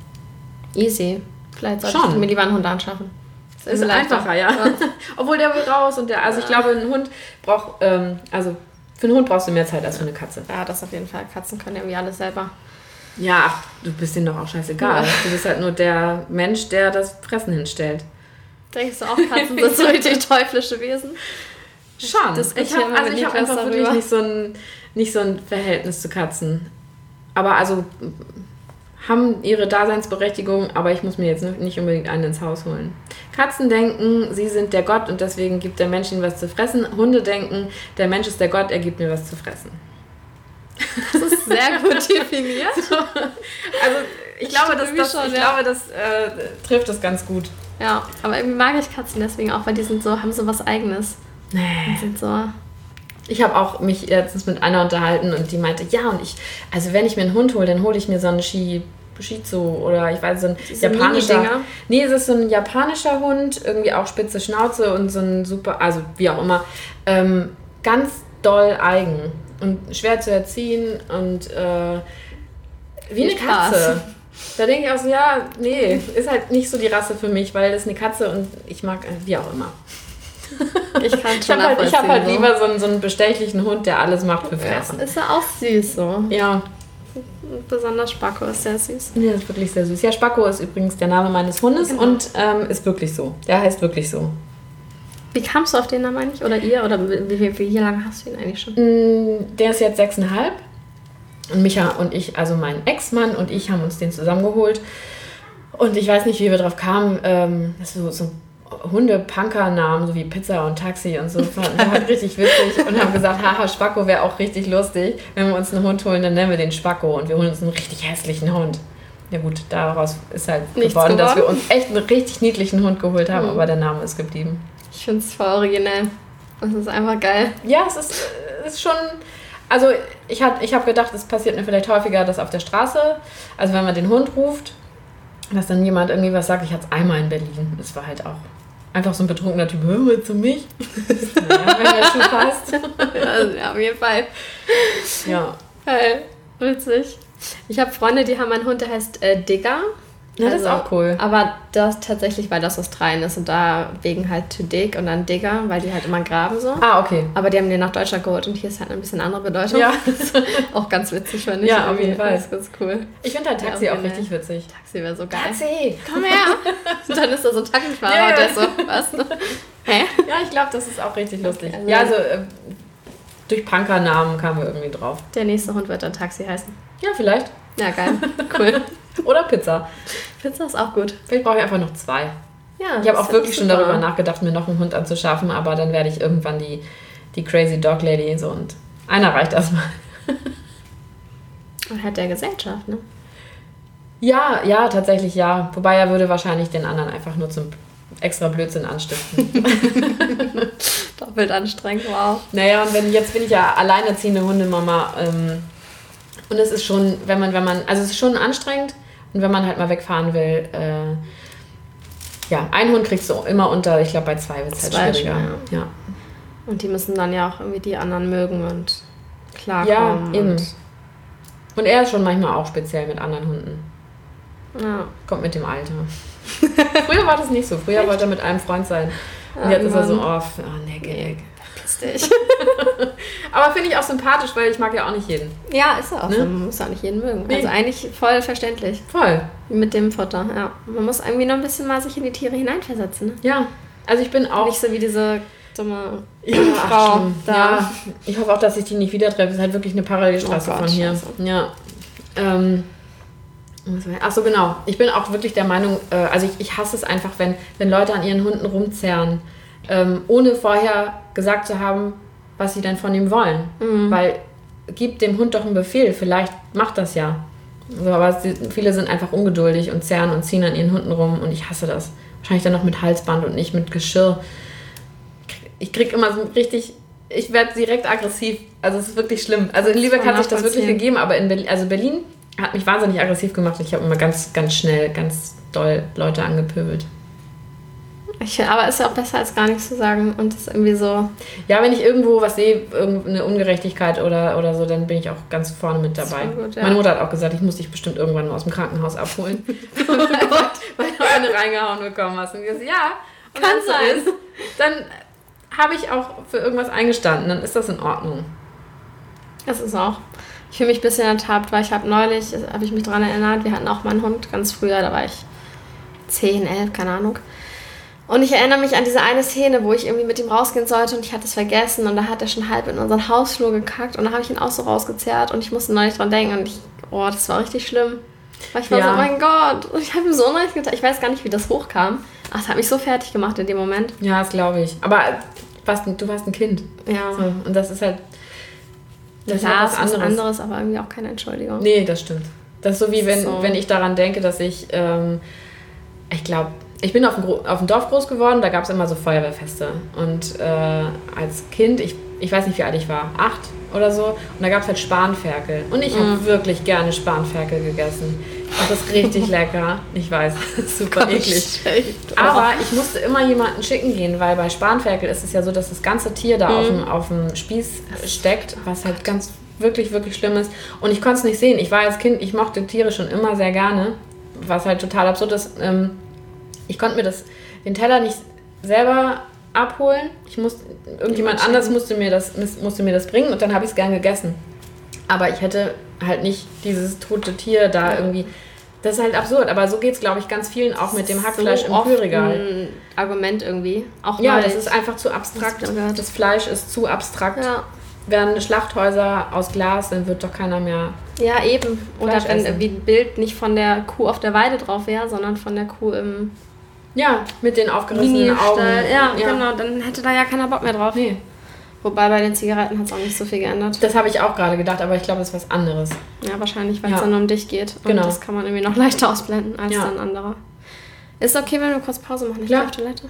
Easy. Vielleicht sollte Schon. ich mir lieber einen Hund anschaffen. Das Ist einfacher, ja. Obwohl der will raus und der, also ich glaube, ein Hund braucht, ähm, also für einen Hund brauchst du mehr Zeit als für eine Katze. Ja, das auf jeden Fall. Katzen können irgendwie alles selber. Ja, ach, du bist denen doch auch scheißegal. Ja. Du bist halt nur der Mensch, der das Fressen hinstellt. Denkst du auch, Katzen sind so richtig teuflische Wesen? Schon. diskutiere Ich habe immer also mit ich hab Niklas einfach wirklich darüber. nicht so, ein, nicht so ein Verhältnis zu Katzen. Aber also haben ihre Daseinsberechtigung, aber ich muss mir jetzt nicht unbedingt einen ins Haus holen. Katzen denken, sie sind der Gott und deswegen gibt der Mensch ihnen was zu fressen. Hunde denken, der Mensch ist der Gott, er gibt mir was zu fressen. Das ist sehr gut definiert. Also ich glaube, das, das, schon, ich ja. glaube, das äh, trifft das ganz gut. Ja, aber irgendwie mag ich Katzen deswegen auch, weil die sind so, haben so was Eigenes. Die Nee. sind so. Ich habe auch mich letztens mit einer unterhalten und die meinte, ja, und ich, also wenn ich mir einen Hund hole, dann hole ich mir so einen Shi, Shih Tzu oder ich weiß, so ein Diese japanischer. Mini-Dinger? Nee, es ist so ein japanischer Hund, irgendwie auch spitze Schnauze und so ein super, also wie auch immer, ähm, ganz doll eigen und schwer zu erziehen und äh, wie eine Viel Spaß. Katze. Da denke ich auch so, ja, nee, ist halt nicht so die Rasse für mich, weil das ist eine Katze und ich mag, äh, wie auch immer. Ich kann Ich schon habe halt, ich hab halt nachvollziehen, lieber so einen, so einen bestechlichen Hund, der alles macht für so. Ja, Fressen. ist ja auch süß so. Ja, Und besonders Spacko ist sehr süß. ja, das ist wirklich sehr süß. Ja, Spacko ist übrigens der Name meines Hundes Genau. und ähm, ist wirklich so. Der heißt wirklich so. Wie kamst du auf den Namen eigentlich? Oder ihr? Oder wie, wie, wie lange hast du ihn eigentlich schon? Mm, Der ist jetzt sechseinhalb. Und Micha und ich, also mein Ex-Mann und ich haben uns den zusammengeholt. Und ich weiß nicht, wie wir drauf kamen. Ähm, das ist so, so Hunde-Punker-Namen, so wie Pizza und Taxi und so. Fanden wir halt richtig witzig und haben gesagt, haha, Spacko wäre auch richtig lustig. Wenn wir uns einen Hund holen, dann nennen wir den Spacko und wir holen uns einen richtig hässlichen Hund. Ja gut, daraus ist halt Nichts geworden, dass wir geworden. uns echt einen richtig niedlichen Hund geholt haben, Mhm. aber der Name ist geblieben. Ich finde es voll originell. Das ist einfach geil. Ja, es ist, äh, ist schon. Also, ich, hat, ich habe gedacht, es passiert mir vielleicht häufiger, dass auf der Straße, also wenn man den Hund ruft, dass dann jemand irgendwie was sagt. Ich hatte es einmal in Berlin. Das war halt auch einfach so ein betrunkener Typ. Hör mal zu mich. Naja, wenn der Schuh passt. Also, ja, auf jeden Fall. Ja. Geil. Witzig. Ich habe Freunde, die haben einen Hund, der heißt äh, Digger. Ja, das ist auch cool. Aber das tatsächlich, weil das Australien ist und da wegen halt to dig und dann Digger, weil die halt immer graben so. Ah, okay. Aber die haben den nach Deutschland geholt und hier ist halt ein bisschen andere Bedeutung. Ja. Auch ganz witzig, finde ich. Ja, auf irgendwie. jeden Fall. Das ist ganz cool. Ich finde halt Taxi Ja, auch okay, richtig witzig. Taxi wäre so geil. Taxi! Komm her! Und dann ist da so ein Taxifahrer Ja, ja. und der ist so, was? Hä? Ja, ich glaube, das ist auch richtig lustig. also- Ja, also äh, durch Punkernamen kamen wir irgendwie drauf. Der nächste Hund wird dann Taxi heißen. Ja, vielleicht. Ja, geil. Cool. Oder Pizza. Pizza ist auch gut. Vielleicht brauche ich einfach noch zwei. Ja, Ich habe das auch wirklich ist schon super. darüber nachgedacht, mir noch einen Hund anzuschaffen, aber dann werde ich irgendwann die, die Crazy Dog Lady so und einer reicht erstmal. Und hat der Gesellschaft, ne? Ja, ja, tatsächlich ja. Wobei er würde wahrscheinlich den anderen einfach nur zum extra Blödsinn anstiften. Doppelt anstrengend, wow. Naja, und wenn, jetzt bin ich ja alleinerziehende Hundemama ähm, und es ist schon, wenn man, wenn man, also es ist schon anstrengend und wenn man halt mal wegfahren will, äh, ja, einen Hund kriegst du immer unter, ich glaube bei zwei wird es halt Zwei schwieriger. schon, Ja. Und die müssen dann ja auch irgendwie die anderen mögen und Ja, klarkommen. eben. Und, Und er ist schon manchmal auch speziell mit anderen Hunden. ja. Kommt mit dem Alter. Früher war das nicht so. Früher Echt? wollte er mit einem Freund sein. Und ja, jetzt ist er so, oh, oh nee, geh dich. Aber finde ich auch sympathisch, weil ich mag ja auch nicht jeden. Ja, ist er auch. Ne? Man muss auch nicht jeden mögen. Nee. Also eigentlich voll verständlich. Voll. Mit dem Futter, ja. Man muss irgendwie noch ein bisschen mal sich in die Tiere hineinversetzen. Ne? Ja. Also ich bin auch... Nicht so wie diese dumme ja, Frau da. Ja. Ich hoffe auch, dass ich die nicht wieder treffe. Es ist halt wirklich eine Parallelstraße oh Gott, von hier. Scheiße. Ja. Ähm... Ach so, genau. Ich bin auch wirklich der Meinung, äh, also ich, ich hasse es einfach, wenn, wenn Leute an ihren Hunden rumzerren, ähm, ohne vorher gesagt zu haben, was sie denn von ihm wollen. Mhm. Weil, gib dem Hund doch einen Befehl, vielleicht macht das ja. So, aber sie, viele sind einfach ungeduldig und zerren und ziehen an ihren Hunden rum und ich hasse das. Wahrscheinlich dann noch mit Halsband und nicht mit Geschirr. Ich krieg immer so richtig, ich werde direkt aggressiv. Also es ist wirklich schlimm. Also in Lübeck hat sich das wirklich gegeben, aber in Berlin, also Berlin hat mich wahnsinnig aggressiv gemacht. Ich habe immer ganz, ganz schnell, ganz doll Leute angepöbelt. Ich, aber ist ja auch besser, als gar nichts zu sagen. Und das ist irgendwie so... Ja, wenn ich irgendwo was sehe, irgendeine Ungerechtigkeit oder, oder so, dann bin ich auch ganz vorne mit dabei. Gut, ja. Meine Mutter hat auch gesagt, ich muss dich bestimmt irgendwann mal aus dem Krankenhaus abholen. Oh Gott. Weil du eine reingehauen bekommen hast. Und ich gesagt, ja, und kann sein. Ist, dann habe ich auch für irgendwas eingestanden. Dann ist das in Ordnung. Das ist auch... Ich fühle mich ein bisschen ertappt, weil ich habe neulich, habe ich mich daran erinnert, wir hatten auch mal einen Hund, ganz früher, da war ich zehn, elf, keine Ahnung. Und ich erinnere mich an diese eine Szene, wo ich irgendwie mit ihm rausgehen sollte und ich hatte es vergessen und da hat er schon halb in unseren Hausflur gekackt und da habe ich ihn auch so rausgezerrt und ich musste neulich dran denken und ich, oh, das war richtig schlimm. Weil ich war ja. so, oh mein Gott, und ich habe ihm so unrecht getan. Ich weiß gar nicht, wie das hochkam, aber es hat mich so fertig gemacht in dem Moment. Ja, das glaube ich. Aber was, du warst ein Kind. Ja. So, und das ist halt... Das Klar, ist was anderes. anderes, aber irgendwie auch keine Entschuldigung. Nee, das stimmt. Das ist so wie wenn, so. wenn ich daran denke, dass ich, ähm, ich glaube, ich bin auf dem, auf dem Dorf groß geworden, da gab es immer so Feuerwehrfeste. Und äh, als Kind, ich, ich weiß nicht, wie alt ich war, acht oder so, und da gab es halt Spanferkel. Und ich mm. habe wirklich gerne Spanferkel gegessen. Ich fand das richtig lecker. Ich weiß, super Gott, eklig. Aber ich musste immer jemanden schicken gehen, weil bei Spanferkel ist es ja so, dass das ganze Tier da mm. auf, dem, auf dem Spieß steckt, was halt ganz wirklich, wirklich schlimm ist. Und ich konnte es nicht sehen. Ich war als Kind, ich mochte Tiere schon immer sehr gerne, was halt total absurd ist. Ähm, ich konnte mir das, den Teller nicht selber abholen. Ich musste, irgendjemand anders musste mir, das, musste mir das bringen und dann habe ich es gern gegessen. Aber ich hätte halt nicht dieses tote Tier da irgendwie... Das ist halt absurd, aber so geht es, glaube ich, ganz vielen auch mit dem Hackfleisch so im Kühlregal. Ein Argument irgendwie. Auch ja, das ist einfach zu abstrakt. Das, das Fleisch ist zu abstrakt. Ja. Werden Schlachthäuser aus Glas, dann wird doch keiner mehr. Ja, eben. Oder wenn irgendwie ein Bild nicht von der Kuh auf der Weide drauf wäre, sondern von der Kuh im. Ja, mit den aufgerissenen Augen. Ja, ja, genau, dann hätte da ja keiner Bock mehr drauf. Nee. Wobei bei den Zigaretten hat es auch nicht so viel geändert. Das habe ich auch gerade gedacht, aber ich glaube, das ist was anderes. Ja, wahrscheinlich, weil es ja. dann nur um dich geht. Und genau. das kann man irgendwie noch leichter ausblenden als ja. dann andere. Ist es okay, wenn wir kurz Pause machen? Ich gehe auf Toilette.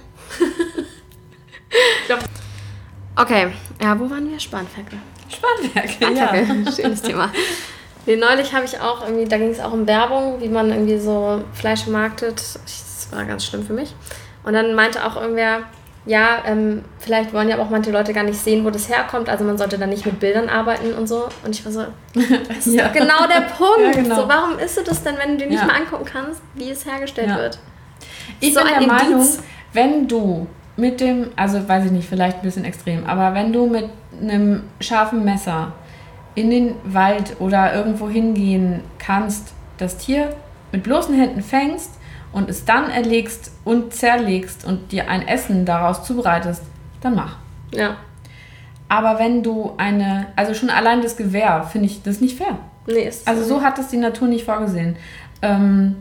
Ich glaub. Okay, ja, wo waren wir? Spanferkel. Spanferkel, ja. Schönes Thema. Nee, neulich habe ich auch irgendwie, da ging es auch um Werbung, wie man irgendwie so Fleisch vermarktet. Das war ganz schlimm für mich. Und dann meinte auch irgendwer, ja, ähm, vielleicht wollen ja auch manche Leute gar nicht sehen, wo das herkommt, also man sollte dann nicht mit Bildern arbeiten und so. Und ich war so, das ist ja. doch genau der Punkt. Ja, genau. So, warum isst du das denn, wenn du dir nicht ja. mal angucken kannst, wie es hergestellt ja. wird? Ich so bin der Meinung, wenn du mit dem, also weiß ich nicht, vielleicht ein bisschen extrem, aber wenn du mit einem scharfen Messer in den Wald oder irgendwo hingehen kannst, das Tier mit bloßen Händen fängst und es dann erlegst und zerlegst und dir ein Essen daraus zubereitest, dann mach. Ja. Aber wenn du eine, also schon allein das Gewehr, finde ich, das ist nicht fair. Nee, ist also so hat das die Natur nicht vorgesehen. Ähm,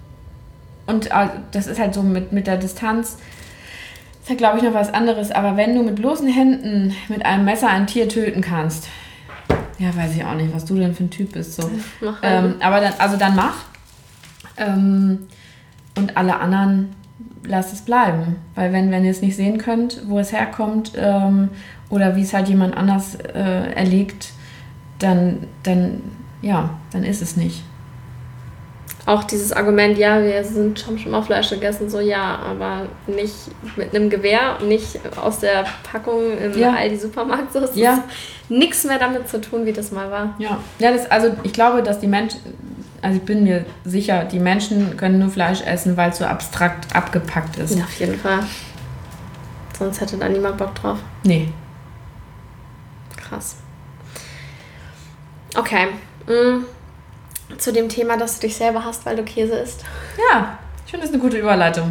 und das ist halt so mit, mit der Distanz, ist halt, glaube ich, noch was anderes. Aber wenn du mit bloßen Händen mit einem Messer ein Tier töten kannst, ja, weiß ich auch nicht, was du denn für ein Typ bist. So. Mach halt. ähm, aber dann, also dann mach. Ähm, und alle anderen lasst es bleiben. Weil wenn, wenn ihr es nicht sehen könnt, wo es herkommt ähm, oder wie es halt jemand anders äh, erlegt, dann, dann, ja, dann ist es nicht. Auch dieses Argument, ja, wir sind, haben schon mal Fleisch gegessen, so ja, aber nicht mit einem Gewehr, nicht aus der Packung im ja. Aldi-Supermarkt. So, es ja. ist nichts mehr damit zu tun, wie das mal war. Ja, ja das, also ich glaube, dass die Menschen, also ich bin mir sicher, die Menschen können nur Fleisch essen, weil es so abstrakt abgepackt ist. Ja, auf jeden Fall. Sonst hätte da niemand Bock drauf. Nee. Krass. Okay. Mhm. Zu dem Thema, dass du dich selber hasst, weil du Käse isst. Ja, ich finde das eine gute Überleitung.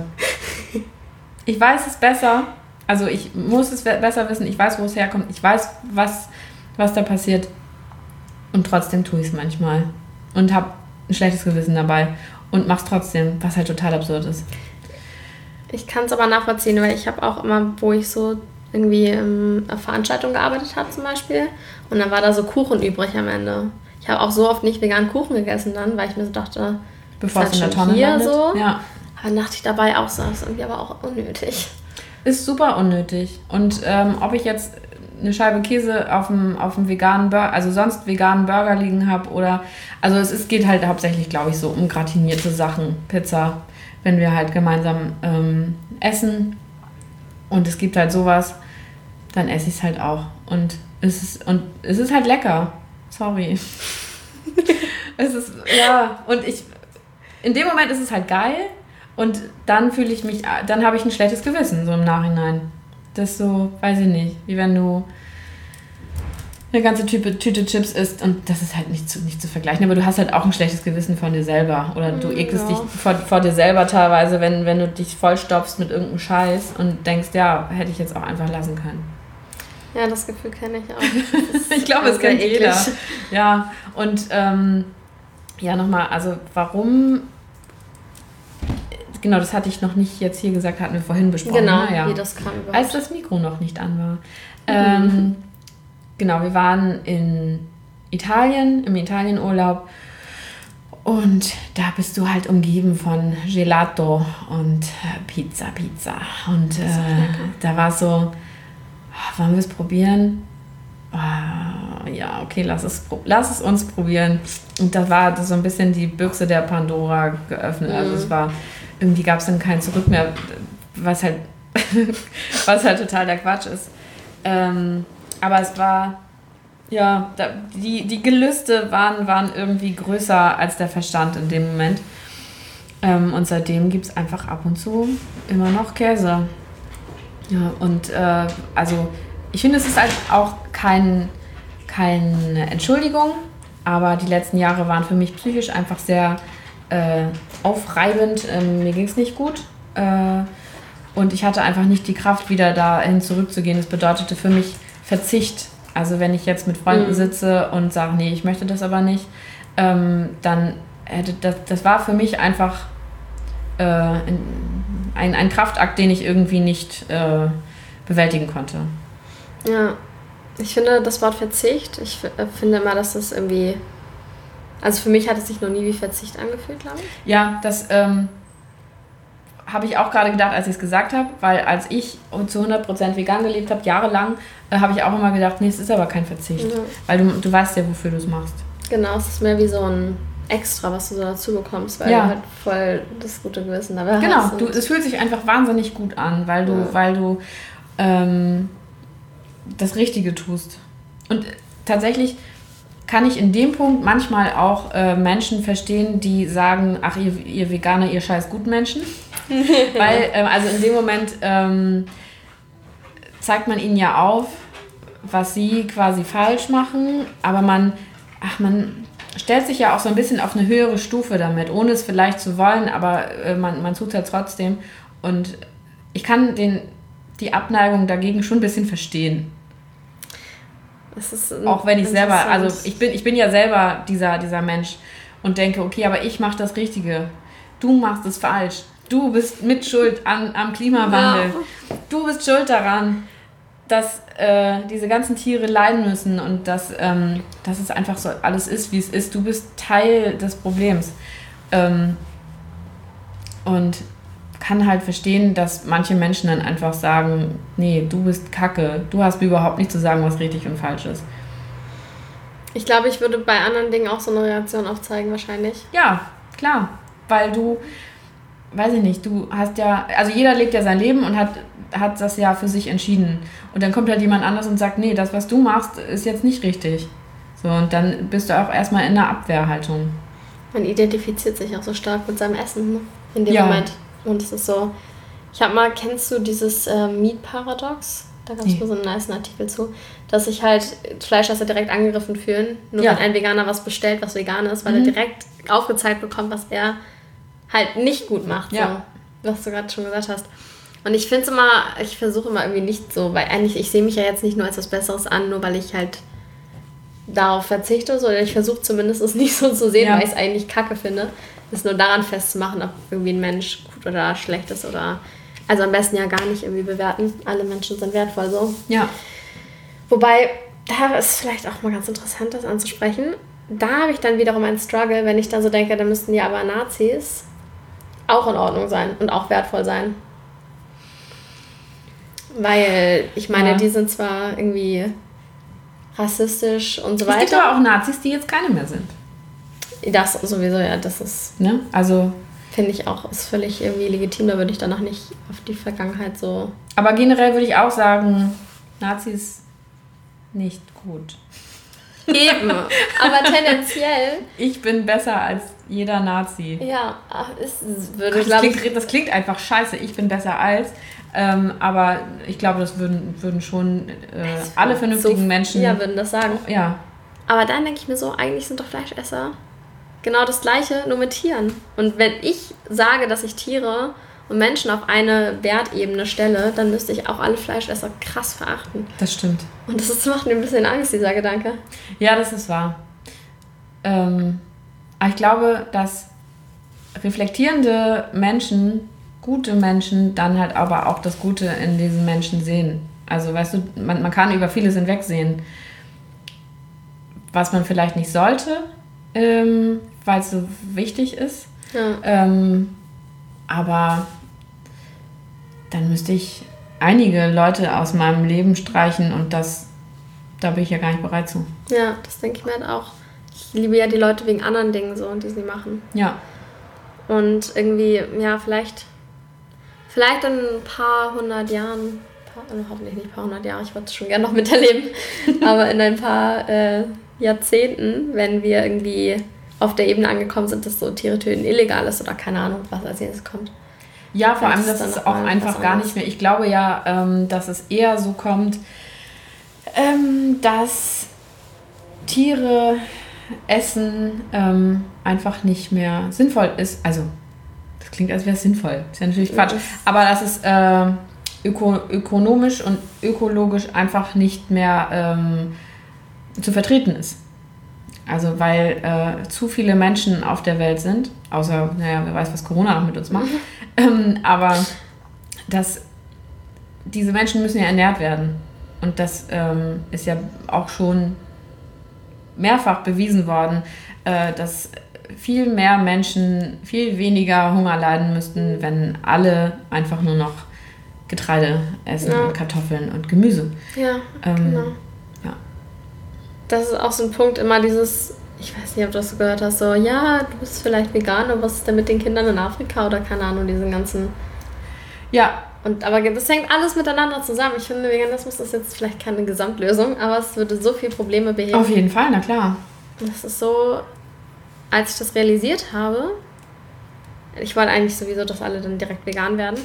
Ich weiß es besser, also ich muss es besser wissen, ich weiß, wo es herkommt, ich weiß, was, was da passiert und trotzdem tue ich es manchmal und habe ein schlechtes Gewissen dabei und mach's trotzdem, was halt total absurd ist. Ich kann es aber nachvollziehen, weil ich habe auch immer, wo ich so irgendwie in einer Veranstaltung gearbeitet habe zum Beispiel und dann war da so Kuchen übrig am Ende. Ich habe auch so oft nicht veganen Kuchen gegessen dann, weil ich mir so dachte, bevor es in der schon Tonne hier landet. so. Ja. Aber dann dachte ich dabei auch, so, das ist irgendwie aber auch unnötig. Ist super unnötig. Und ähm, ob ich jetzt eine Scheibe Käse auf dem, auf dem veganen Burger, also sonst veganen Burger liegen habe oder, also es ist, geht halt hauptsächlich, glaube ich, so um gratinierte Sachen, Pizza, wenn wir halt gemeinsam ähm, essen und es gibt halt sowas, dann esse ich es halt auch. Und es ist, und es ist halt lecker. Sorry. Es ist, ja, und ich, in dem Moment ist es halt geil und dann fühle ich mich, dann habe ich ein schlechtes Gewissen, so im Nachhinein. Das ist so, weiß ich nicht, wie wenn du eine ganze Tüte, Tüte Chips isst und das ist halt nicht zu, nicht zu vergleichen, aber du hast halt auch ein schlechtes Gewissen von dir selber oder du ekelst ja. dich vor, vor dir selber teilweise, wenn, wenn du dich vollstopfst mit irgendeinem Scheiß und denkst, ja, hätte ich jetzt auch einfach lassen können. Ja, das Gefühl kenne ich auch. Ich glaube, es kennt jeder. Ja, und ähm, ja, nochmal, also warum, genau, das hatte ich noch nicht jetzt hier gesagt, hatten wir vorhin besprochen. Genau, naja, wie das kam überhaupt. Als das Mikro noch nicht an war. Mhm. Ähm, genau, wir waren in Italien, im Italienurlaub und da bist du halt umgeben von Gelato und Pizza, Pizza. Und äh, da war es so, wollen wir es probieren? Oh, ja, okay, lass es, lass es uns probieren. Und da war das so ein bisschen die Büchse der Pandora geöffnet. Mhm. Also es war, irgendwie gab es dann kein Zurück mehr, was halt, was halt total der Quatsch ist. Ähm, aber es war, ja, da, die, die Gelüste waren, waren irgendwie größer als der Verstand in dem Moment. Ähm, und seitdem gibt es einfach ab und zu immer noch Käse. Ja, und äh, also ich finde, es ist halt auch kein, keine Entschuldigung, aber die letzten Jahre waren für mich psychisch einfach sehr äh, aufreibend. Ähm, mir ging es nicht gut äh, und ich hatte einfach nicht die Kraft, wieder dahin zurückzugehen. Das bedeutete für mich Verzicht. Also wenn ich jetzt mit Freunden mhm. sitze und sage, nee, ich möchte das aber nicht, ähm, dann hätte das, das war für mich einfach äh, ein, ein, ein Kraftakt, den ich irgendwie nicht äh, bewältigen konnte. Ja, ich finde das Wort Verzicht, ich f- finde immer, dass das irgendwie, also für mich hat es sich noch nie wie Verzicht angefühlt, glaube ich. Ja, das ähm, habe ich auch gerade gedacht, als ich es gesagt habe, weil als ich zu hundert Prozent vegan gelebt habe, jahrelang, äh, habe ich auch immer gedacht, nee, es ist aber kein Verzicht, ja. weil du, du weißt ja, wofür du es machst. Genau, es ist mehr wie so ein Extra, was du so dazu bekommst, weil ja. du halt voll das gute Gewissen dabei genau, hast. Genau, es fühlt sich einfach wahnsinnig gut an, weil du, ja. weil du ähm, das Richtige tust. Und tatsächlich kann ich in dem Punkt manchmal auch äh, Menschen verstehen, die sagen, ach, ihr, ihr Veganer, ihr scheiß Gutmenschen. Weil, ähm, also in dem Moment ähm, zeigt man ihnen ja auf, was sie quasi falsch machen, aber man, ach, man stellt sich ja auch so ein bisschen auf eine höhere Stufe damit, ohne es vielleicht zu wollen, aber äh, man, man tut es ja trotzdem. Und ich kann den, die Abneigung dagegen schon ein bisschen verstehen. Das ist auch wenn ich selber, also ich bin, ich bin ja selber dieser, dieser Mensch und denke, okay, aber ich mache das Richtige. Du machst es falsch. Du bist mitschuld an, am Klimawandel. Ja. Du bist schuld daran, dass äh, diese ganzen Tiere leiden müssen und dass, ähm, dass es einfach so alles ist, wie es ist. Du bist Teil des Problems. Ähm, und kann halt verstehen, dass manche Menschen dann einfach sagen, nee, du bist Kacke, du hast mir überhaupt nicht zu sagen, was richtig und falsch ist. Ich glaube, ich würde bei anderen Dingen auch so eine Reaktion aufzeigen, wahrscheinlich. Ja, klar, weil du, weiß ich nicht, du hast ja, also jeder lebt ja sein Leben und hat, hat das ja für sich entschieden. Und dann kommt halt jemand anders und sagt, nee, das, was du machst, ist jetzt nicht richtig. So, und dann bist du auch erstmal in einer Abwehrhaltung. Man identifiziert sich auch so stark mit seinem Essen, ne? In dem Ja. Moment. Und es ist so, ich habe mal, kennst du dieses äh, Meat-Paradox? Da gab es Nee. mal so einen nice Artikel zu, dass sich halt Fleischesser direkt angegriffen fühlen, nur Ja. wenn ein Veganer was bestellt, was vegan ist, weil Mhm. er direkt aufgezeigt bekommt, was er halt nicht gut macht, Ja. so, was du gerade schon gesagt hast. Und ich finde es immer, ich versuche immer irgendwie nicht so, weil eigentlich, ich sehe mich ja jetzt nicht nur als was Besseres an, nur weil ich halt darauf verzichte, so, oder ich versuche zumindest es nicht so zu sehen, Ja. weil ich es eigentlich kacke finde, es nur daran festzumachen, ob irgendwie ein Mensch gut oder schlecht ist oder, also am besten ja gar nicht irgendwie bewerten, alle Menschen sind wertvoll, so. Ja. Wobei, da ist vielleicht auch mal ganz interessant, das anzusprechen, da habe ich dann wiederum einen Struggle, wenn ich dann so denke, da müssten ja aber Nazis auch in Ordnung sein und auch wertvoll sein. Weil, ich meine, Ja. die sind zwar irgendwie rassistisch und so Es gibt weiter. aber auch Nazis, die jetzt keine mehr sind. Das sowieso, ja, das ist, Ne? Also, finde ich auch, ist völlig irgendwie legitim. Da würde ich danach nicht auf die Vergangenheit so... aber generell würde ich auch sagen, Nazis nicht gut. Eben, aber tendenziell, Ich bin besser als jeder Nazi. ja, es würde, Das glaube ich... klingt, das klingt einfach scheiße, ich bin besser als. Ähm, aber ich glaube, das würden, würden schon äh, alle vernünftigen so, Menschen. Ja, würden das sagen. Ja. Aber dann denke ich mir so, eigentlich sind doch Fleischesser genau das Gleiche, nur mit Tieren. Und wenn ich sage, dass ich Tiere und Menschen auf eine Wertebene stelle, dann müsste ich auch alle Fleischesser krass verachten. Das stimmt. Und das ist, macht mir ein bisschen Angst, dieser Gedanke. Ja, das ist wahr. Ähm, aber ich glaube, dass reflektierende Menschen, gute Menschen, dann halt aber auch das Gute in diesen Menschen sehen. Also, weißt du, man, man kann über vieles hinwegsehen, was man vielleicht nicht sollte, ähm, weil es so wichtig ist. Ja. Ähm, aber dann müsste ich einige Leute aus meinem Leben streichen und das, da bin ich ja gar nicht bereit zu. Ja, das denke ich mir halt auch. Ich liebe ja die Leute wegen anderen Dingen so, die sie machen. Ja. Und irgendwie, ja, vielleicht, vielleicht in ein paar hundert Jahren, paar, äh, hoffentlich nicht ein paar hundert Jahre, ich würde es schon gerne noch miterleben, aber in ein paar äh, Jahrzehnten, wenn wir irgendwie auf der Ebene angekommen sind, dass so Tiere töten illegal ist oder keine Ahnung, was als nächstes kommt. Ja, vor Das allem, ist das dann ist noch auch mal einfach was gar anderes. nicht mehr. Ich glaube ja, ähm, dass es eher so kommt, ähm, dass Tiere essen ähm, einfach nicht mehr sinnvoll ist. Also, das klingt, als wäre es sinnvoll. Ist ja natürlich Quatsch. Das- Aber dass es äh, öko ökonomisch und ökologisch einfach nicht mehr ähm, zu vertreten ist. Also, weil äh, zu viele Menschen auf der Welt sind, außer, naja, wer weiß, was Corona noch mit uns macht. ähm, aber dass diese Menschen müssen ja ernährt werden. Und das ähm, ist ja auch schon mehrfach bewiesen worden, äh, dass viel mehr Menschen viel weniger Hunger leiden müssten, wenn alle einfach nur noch Getreide essen Ja. und Kartoffeln und Gemüse. Ja, Ähm, genau. ja. Das ist auch so ein Punkt, immer dieses, ich weiß nicht, ob du das so gehört hast, so, ja, du bist vielleicht vegan, aber was ist denn mit den Kindern in Afrika oder keine Ahnung, diesen ganzen... Ja, Und, aber das hängt alles miteinander zusammen. Ich finde, Veganismus ist jetzt vielleicht keine Gesamtlösung, aber es würde so viele Probleme beheben. auf jeden Fall, na klar. Das ist so, als ich das realisiert habe, ich wollte eigentlich sowieso, dass alle dann direkt vegan werden.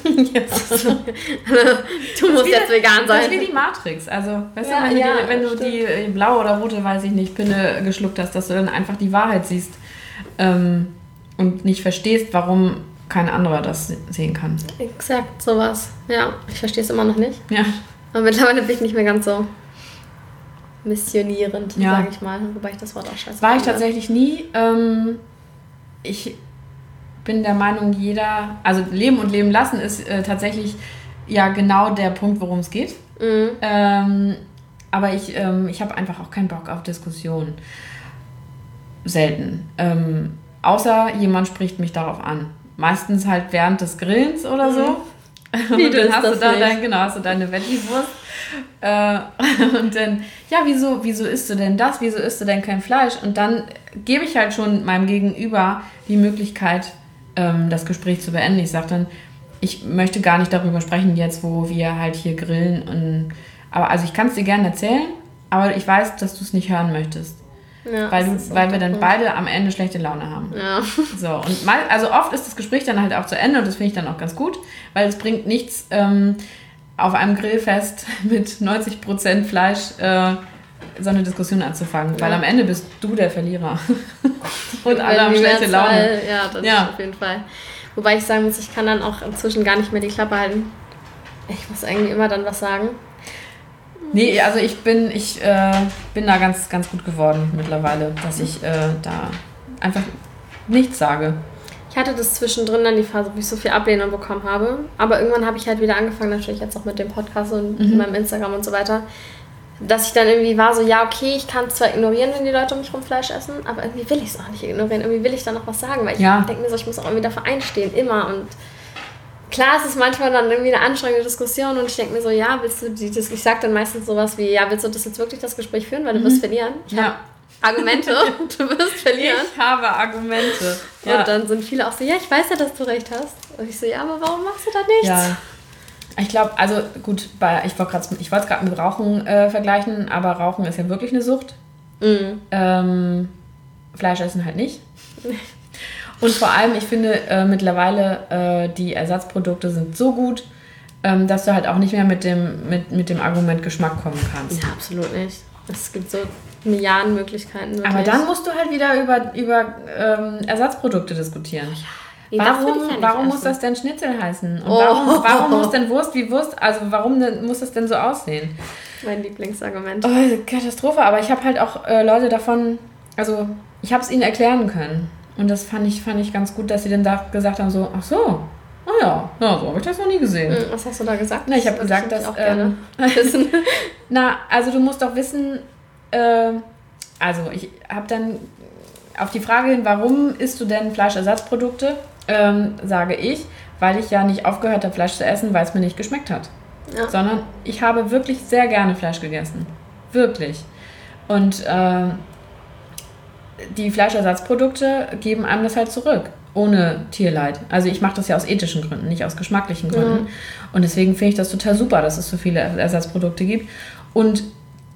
Du musst jetzt vegan Das ist sein. wie die Matrix. Also, weißt Ja, du, wenn, ja, du, die, wenn du stimmt. die äh, blaue oder rote, weiß ich nicht, Pille geschluckt hast, dass du dann einfach die Wahrheit siehst ähm, und nicht verstehst, warum kein anderer das se- sehen kann. Exakt, sowas. Ja, ich verstehe es immer noch nicht. Ja. Aber mittlerweile bin ich nicht mehr ganz so missionierend, Ja. sage ich mal. Wobei ich das Wort auch scheiße War ich finde. tatsächlich nie. Ähm, ich bin der Meinung, jeder, also Leben und Leben lassen ist äh, tatsächlich ja genau der Punkt, worum es geht. Mhm. Ähm, aber ich, ähm, ich habe einfach auch keinen Bock auf Diskussionen. Selten. Ähm, außer jemand spricht mich darauf an. Meistens halt während des Grillens oder so. Wie, Und du dann isst hast du das da nicht? dein, genau, hast du deine Veggie-Wurst. Äh, und dann, ja, wieso, wieso isst du denn das? Wieso isst du denn kein Fleisch? Und dann gebe ich halt schon meinem Gegenüber die Möglichkeit, ähm, das Gespräch zu beenden. Ich sage dann, ich möchte gar nicht darüber sprechen jetzt, wo wir halt hier grillen. Und, aber also ich kann es dir gerne erzählen, aber ich weiß, dass du es nicht hören möchtest. Ja, weil du, weil wir dann beide am Ende schlechte Laune haben. Ja. So, und mal, also oft ist das Gespräch dann halt auch zu Ende und das finde ich dann auch ganz gut, weil es bringt nichts, ähm, auf einem Grillfest mit neunzig Prozent Fleisch äh, so eine Diskussion anzufangen, ja. weil am Ende bist du der Verlierer. Und alle haben schlechte Laune. Ja, das ja. auf jeden Fall. Wobei ich sagen muss, ich kann dann auch inzwischen gar nicht mehr die Klappe halten. Ich muss eigentlich immer dann was sagen. Nee, also ich bin, ich äh, bin da ganz, ganz gut geworden mittlerweile, dass ich äh, da einfach nichts sage. Ich hatte das zwischendrin dann die Phase, wo ich so viel Ablehnung bekommen habe. Aber irgendwann habe ich halt wieder angefangen, natürlich jetzt auch mit dem Podcast und mhm. meinem Instagram und so weiter, dass ich dann irgendwie war so, ja okay, ich kann es zwar ignorieren, wenn die Leute um mich rum Fleisch essen, aber irgendwie will ich es auch nicht ignorieren. Irgendwie will ich da noch was sagen, weil ich ja. denke mir so, ich muss auch irgendwie dafür einstehen, immer. Und klar, es ist manchmal dann irgendwie eine anstrengende Diskussion und ich denke mir so, ja, willst du die, das, ich sage dann meistens sowas wie, ja, willst du das jetzt wirklich das Gespräch führen, weil du mhm. wirst verlieren? Ich ja. Argumente, du wirst verlieren. Ich habe Argumente. Ja. Und dann sind viele auch so, ja, ich weiß ja, dass du recht hast. Und ich so, ja, aber warum machst du da nichts? Ja. Ich glaube, also gut, bei, ich wollte es gerade mit Rauchen äh, vergleichen, aber Rauchen ist ja wirklich eine Sucht. Mhm. Ähm, Fleisch essen halt nicht. Und vor allem, ich finde äh, mittlerweile, äh, die Ersatzprodukte sind so gut, ähm, dass du halt auch nicht mehr mit dem, mit, mit dem Argument Geschmack kommen kannst. Ja, absolut nicht. Es gibt so Milliarden Möglichkeiten. Wirklich. Aber dann musst du halt wieder über, über ähm, Ersatzprodukte diskutieren. Ja. Nee, warum ja warum muss das denn Schnitzel heißen? Und oh. warum, warum muss denn Wurst wie Wurst, also warum denn, muss das denn so aussehen? Mein Lieblingsargument. Oh, Katastrophe, aber ich habe halt auch äh, Leute davon, also ich habe es ihnen erklären können. Und das fand ich, fand ich ganz gut, dass sie dann da gesagt haben, so, ach so, ah ja, ja so habe ich das noch nie gesehen. Was hast du da gesagt? Na, ich habe gesagt, dass... Auch ähm, wissen. Na, also du musst doch wissen, äh, also ich habe dann auf die Frage hin, warum isst du denn Fleischersatzprodukte, ähm, sage ich, weil ich ja nicht aufgehört habe, Fleisch zu essen, weil es mir nicht geschmeckt hat. Ja. Sondern ich habe wirklich sehr gerne Fleisch gegessen. Wirklich. Und äh, die Fleischersatzprodukte geben einem das halt zurück. Ohne Tierleid. Also ich mache das ja aus ethischen Gründen, nicht aus geschmacklichen Gründen. Mhm. Und deswegen finde ich das total super, dass es so viele Ersatzprodukte gibt. Und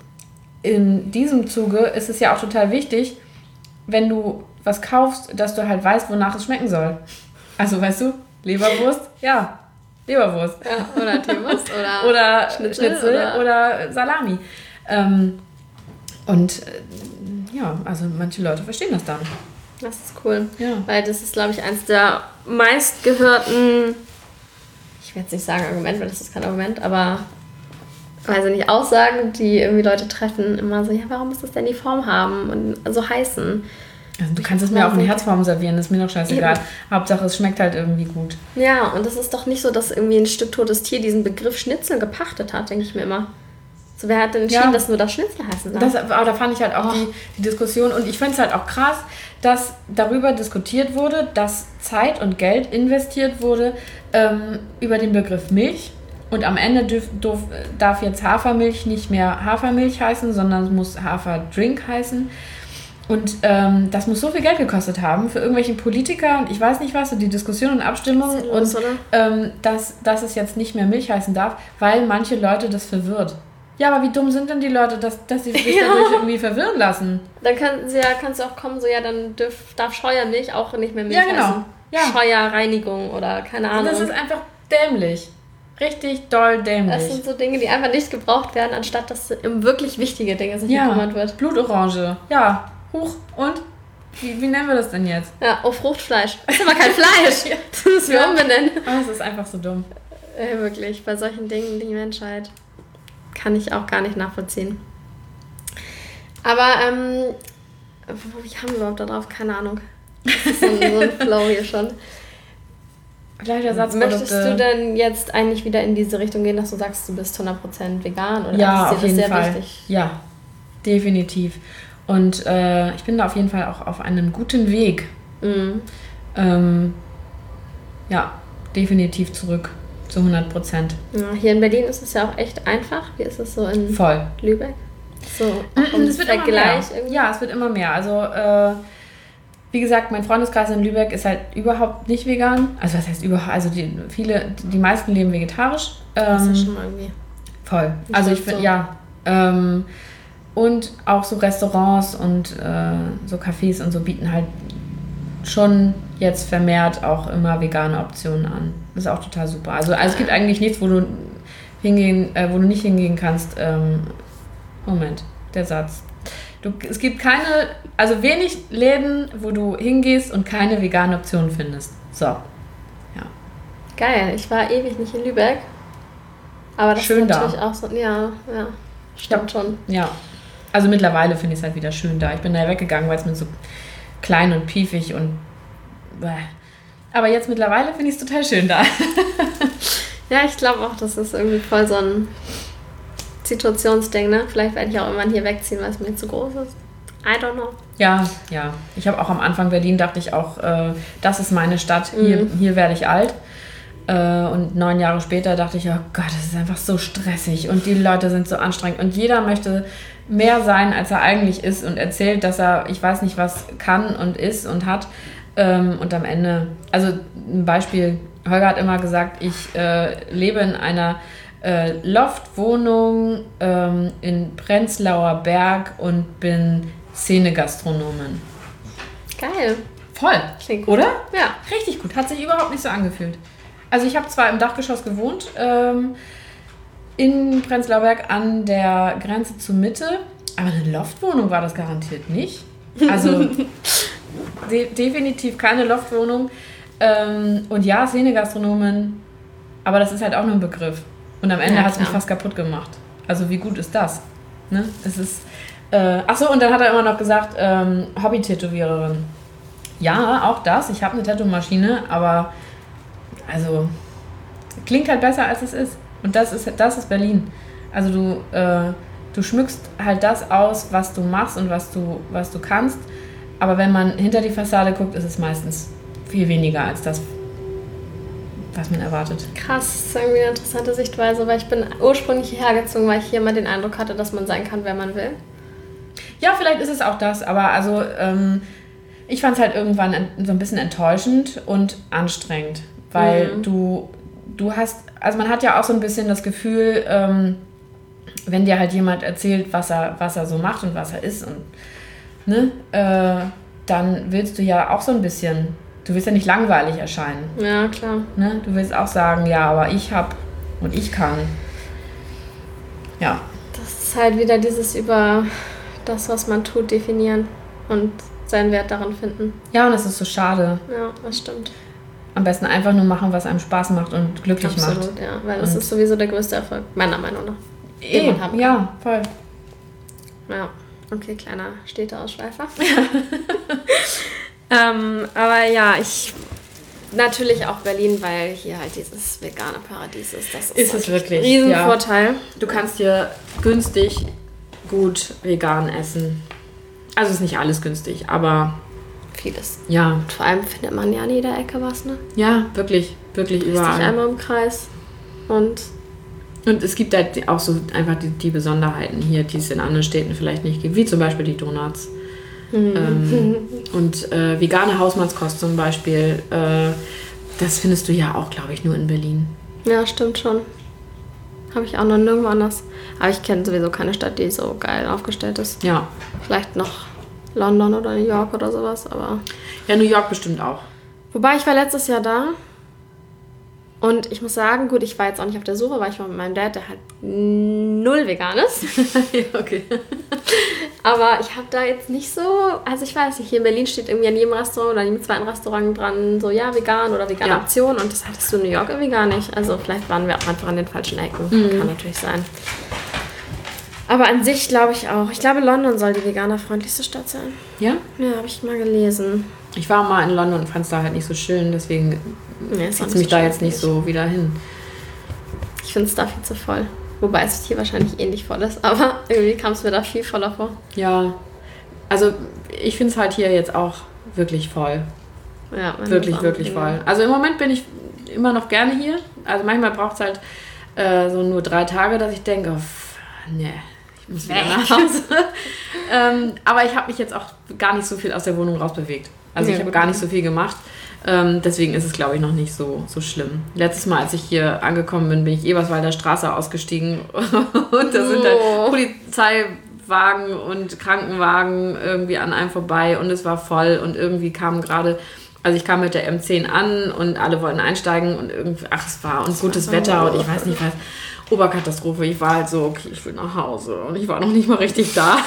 in diesem Zuge ist es ja auch total wichtig, wenn du was kaufst, dass du halt weißt, wonach es schmecken soll. Also weißt du, Leberwurst, ja, Leberwurst. Ja, oder Teewurst oder, oder Schnitzel, Schnitzel oder, oder Salami. Ähm, und äh, ja, also manche Leute verstehen das dann. Das ist cool, ja. Weil das ist, glaube ich, eins der meistgehörten, ich will jetzt nicht sagen Argument, weil das ist kein Argument, aber weiß ich nicht, Aussagen, die irgendwie Leute treffen, immer so, ja, warum muss das denn die Form haben und so heißen? Also du kannst es mir auch in Herzform servieren, das ist mir doch scheißegal. Eben. Hauptsache, es schmeckt halt irgendwie gut. Ja, und das ist doch nicht so, dass irgendwie ein Stück totes Tier diesen Begriff Schnitzel gepachtet hat, denke ich mir immer. So, wer hat denn entschieden, ja. dass nur das Schnitzel heißen darf? Das, aber da fand ich halt auch oh. die, die Diskussion, und ich finde es halt auch krass, dass darüber diskutiert wurde, dass Zeit und Geld investiert wurde ähm, über den Begriff Milch. Und am Ende dürf, dürf, darf jetzt Hafermilch nicht mehr Hafermilch heißen, sondern es muss Haferdrink heißen. Und ähm, das muss so viel Geld gekostet haben für irgendwelche Politiker und ich weiß nicht was, und die Diskussion und Abstimmung, und ähm, dass, dass es jetzt nicht mehr Milch heißen darf, weil manche Leute das verwirrt. Ja, aber wie dumm sind denn die Leute, dass, dass sie sich ja. dadurch irgendwie verwirren lassen? Dann kann, ja, kannst du auch kommen, so ja, dann dürf, darf Scheuermilch auch nicht mehr Milch ja, genau. heißen. Ja. Scheuerreinigung oder keine Ahnung. Das ist einfach dämlich. Richtig doll dämlich. Das sind so Dinge, die einfach nicht gebraucht werden, anstatt dass um wirklich wichtige Dinge sich ja. gekümmert wird. Blutorange. Ja. Huch. Und? Wie, wie nennen wir das denn jetzt? Ja, oh, Fruchtfleisch. Das ist aber kein Fleisch. Das müssen wir ja. umbenennen. Oh, das ist einfach so dumm. Ja, wirklich. Bei solchen Dingen, die Menschheit, kann ich auch gar nicht nachvollziehen. Aber, ähm, wie haben wir überhaupt da drauf? Keine Ahnung. Das ist so ein, so ein Flow hier schon. Möchtest du denn jetzt eigentlich wieder in diese Richtung gehen, dass du sagst, du bist hundert Prozent vegan? Oder ja, ist dir auf das jeden sehr Fall. Wichtig? Ja, definitiv. Und äh, ich bin da auf jeden Fall auch auf einem guten Weg. Mhm. Ähm, ja, definitiv zurück zu hundert Prozent. Ja, hier in Berlin ist es ja auch echt einfach. Wie ist es so in Voll. Lübeck? So, um es wird immer mehr. Irgendwie? Ja, es wird immer mehr. Also, äh, wie gesagt, mein Freundeskreis in Lübeck ist halt überhaupt nicht vegan. Also, was heißt überhaupt? Also, die, viele, die meisten leben vegetarisch. Ähm, das ist schon mal irgendwie. Voll. Also, ich finde, so. ja. Ähm, und auch so Restaurants und äh, so Cafés und so bieten halt schon jetzt vermehrt auch immer vegane Optionen an. Das ist auch total super. Also, also es gibt eigentlich nichts, wo du hingehen, äh, wo du nicht hingehen kannst. Ähm, Moment, der Satz. Du, es gibt keine, also wenig Läden, wo du hingehst und keine vegane Option findest. So. Ja. Geil, ich war ewig nicht in Lübeck. Aber das schön ist natürlich da. auch so, ja, ja, stimmt ja. schon. Ja, also mittlerweile finde ich es halt wieder schön da. Ich bin da weggegangen, weil es mir so klein und piefig und bäh. Aber jetzt mittlerweile finde ich es total schön da. Ja, ich glaube auch, das ist irgendwie voll so ein Situationsding, ne? Vielleicht werde ich auch irgendwann hier wegziehen, weil es mir zu groß ist. I don't know. Ja, ja. Ich habe auch am Anfang Berlin, dachte ich auch, äh, das ist meine Stadt, hier, Mhm. hier werde ich alt. Äh, und neun Jahre später dachte ich, oh Gott, das ist einfach so stressig und die Leute sind so anstrengend und jeder möchte mehr sein, als er eigentlich ist und erzählt, dass er, ich weiß nicht was, kann und ist und hat. Ähm, und am Ende, also ein Beispiel, Holger hat immer gesagt, ich äh, lebe in einer äh, Loftwohnung ähm, in Prenzlauer Berg und bin Szene-Gastronomin. Geil. Voll, Klingt gut. oder? Ja. Richtig gut, hat sich überhaupt nicht so angefühlt. Also ich habe zwar im Dachgeschoss gewohnt, ähm, in Prenzlauer Berg an der Grenze zur Mitte, aber eine Loftwohnung war das garantiert nicht. Also de- definitiv keine Loftwohnung. Ähm, und ja, Szene-Gastronomin, aber das ist halt auch nur ein Begriff. Und am Ende Ja, hat es mich klar. fast kaputt gemacht. Also wie gut ist das? Ne? Es ist, äh, achso, und dann hat er immer noch gesagt, ähm, Hobby-Tätowiererin. Ja, auch das. Ich habe eine Tattoo-Maschine, aber also klingt halt besser, als es ist. Und das ist, das ist Berlin. Also du, äh, du schmückst halt das aus, was du machst und was du, was du kannst. Aber wenn man hinter die Fassade guckt, ist es meistens viel weniger als das, was man erwartet. Krass, das ist irgendwie eine interessante Sichtweise, weil ich bin ursprünglich hierher gezogen, weil ich hier mal den Eindruck hatte, dass man sein kann, wer man will. Ja, vielleicht ist es auch das, aber also ähm, ich fand es halt irgendwann ent- so ein bisschen enttäuschend und anstrengend, weil Mhm. du, du hast, also man hat ja auch so ein bisschen das Gefühl, ähm, wenn dir halt jemand erzählt, was er, was er so macht und was er ist und ne, äh, dann willst du ja auch so ein bisschen, du willst ja nicht langweilig erscheinen, Ja, klar. ne? Du willst auch sagen, ja, aber ich hab und ich kann. Ja. Das ist halt wieder dieses über das, was man tut, definieren und seinen Wert daran finden. Ja, und es ist so schade. Ja, das stimmt. Am besten einfach nur machen, was einem Spaß macht und glücklich macht. Absolut, ja. Weil das Und- ist sowieso der größte Erfolg, meiner Meinung nach. den man haben kann. Ja, voll. Ja, okay, kleiner Städteausschweifer. ähm, aber ja, ich natürlich auch Berlin, weil hier halt dieses vegane Paradies ist. Das ist, Ist es wirklich, ein ja. Riesenvorteil. Du kannst hier günstig gut vegan essen. Also ist nicht alles günstig, aber Vieles. ja, Und vor allem findet man ja an jeder Ecke was, ne? ja, wirklich, wirklich Drehst dich überall. einmal im Kreis und Und es gibt halt auch so einfach die, die Besonderheiten hier, die es in anderen Städten vielleicht nicht gibt, wie zum Beispiel die Donuts. Ähm, und äh, vegane Hausmannskost zum Beispiel, äh, das findest du ja auch, glaube ich, nur in Berlin. ja, stimmt schon. Habe ich auch noch nirgendwo anders. Aber ich kenne sowieso keine Stadt, die so geil aufgestellt ist. Ja. Vielleicht noch London oder New York oder sowas, aber... Ja, New York bestimmt auch. Wobei, ich war letztes Jahr da und ich muss sagen, gut, ich war jetzt auch nicht auf der Suche, weil ich war mit meinem Dad, der halt null vegan ist. Ja, okay. Aber ich habe da jetzt nicht so, also ich weiß nicht, hier in Berlin steht irgendwie an jedem Restaurant oder an jedem zweiten Restaurant dran, so ja, vegan oder vegane Ja. Option und das hattest du in New York irgendwie gar nicht. Also vielleicht waren wir auch einfach an den falschen Ecken, Mhm. kann natürlich sein. Aber an sich glaube ich auch. Ich glaube, London soll die veganerfreundlichste Stadt sein. Ja? Ja, habe ich mal gelesen. Ich war mal in London und fand es da halt nicht so schön, deswegen Nee, ist auch zieht es nicht mich da so jetzt nicht schön. so wieder hin. Ich finde es da viel zu voll. Wobei es hier wahrscheinlich ähnlich voll ist, aber irgendwie kam es mir da viel voller vor. Ja, also ich finde es halt hier jetzt auch wirklich voll. Ja, meine Wirklich, Mutter- wirklich voll. Also im Moment bin ich immer noch gerne hier. Also manchmal braucht es halt äh, so nur drei Tage, dass ich denke, oh, pff, nee, ich muss wieder nach Hause. ähm, aber ich habe mich jetzt auch gar nicht so viel aus der Wohnung rausbewegt. Also Ja, ich habe gut. gar nicht so viel gemacht. Ähm, deswegen ist es, glaube ich, noch nicht so, so schlimm. Letztes Mal, als ich hier angekommen bin, bin ich Eberswalder Straße ausgestiegen und da sind Oh. halt Polizei Notarztwagen und Krankenwagen irgendwie an einem vorbei und es war voll und irgendwie kam gerade, also ich kam mit der M zehn an und alle wollten einsteigen und irgendwie, ach es war und gutes Wetter und ich weiß nicht was, Oberkatastrophe. Ich war halt so, okay, ich will nach Hause und ich war noch nicht mal richtig da.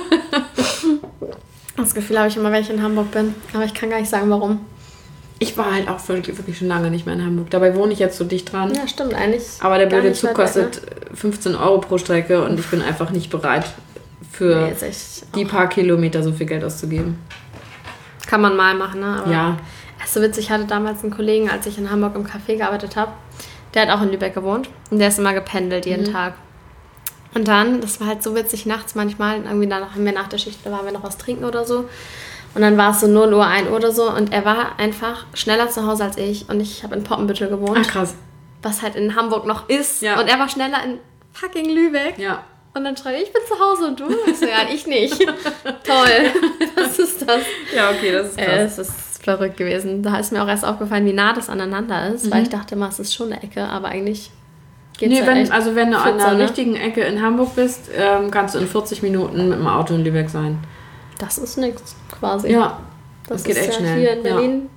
Das Gefühl habe ich immer, wenn ich in Hamburg bin, aber ich kann gar nicht sagen, warum. Ich war halt auch wirklich, wirklich schon lange nicht mehr in Hamburg. Dabei wohne ich jetzt so dicht dran. Ja, stimmt eigentlich. Aber der blöde Zug kostet weg, ne? fünfzehn Euro pro Strecke und ich bin einfach nicht bereit, für nee, die paar Kilometer so viel Geld auszugeben. Kann man mal machen, ne? Aber ja. Es ist so witzig, ich hatte damals einen Kollegen, als ich in Hamburg im Café gearbeitet habe, der hat auch in Lübeck gewohnt und der ist immer gependelt jeden mhm. Tag. Und dann, das war halt so witzig, nachts manchmal, irgendwie dann haben wir nach der Schicht, da waren wir noch was trinken oder so. Und dann war es so null Uhr, ein Uhr oder so und er war einfach schneller zu Hause als ich und ich habe in Poppenbüttel gewohnt. Ach krass. Was halt in Hamburg noch ist. Ja. Und er war schneller in fucking Lübeck. Ja. Und dann schreibe ich, ich bin zu Hause und du? Ich so, ja, ich nicht. Toll. Was ist das? Ja, okay, das ist krass. Äh, es ist verrückt gewesen. Da ist mir auch erst aufgefallen, wie nah das aneinander ist, mhm. weil ich dachte immer, es ist schon eine Ecke, aber eigentlich geht's nee, ja wenn, echt also wenn du an so, einer ne? richtigen Ecke in Hamburg bist, ähm, kannst du in vierzig Minuten mit dem Auto in Lübeck sein. Das ist nichts, quasi. Ja, das, das geht ist echt ja schnell. Hier in Berlin. Ja,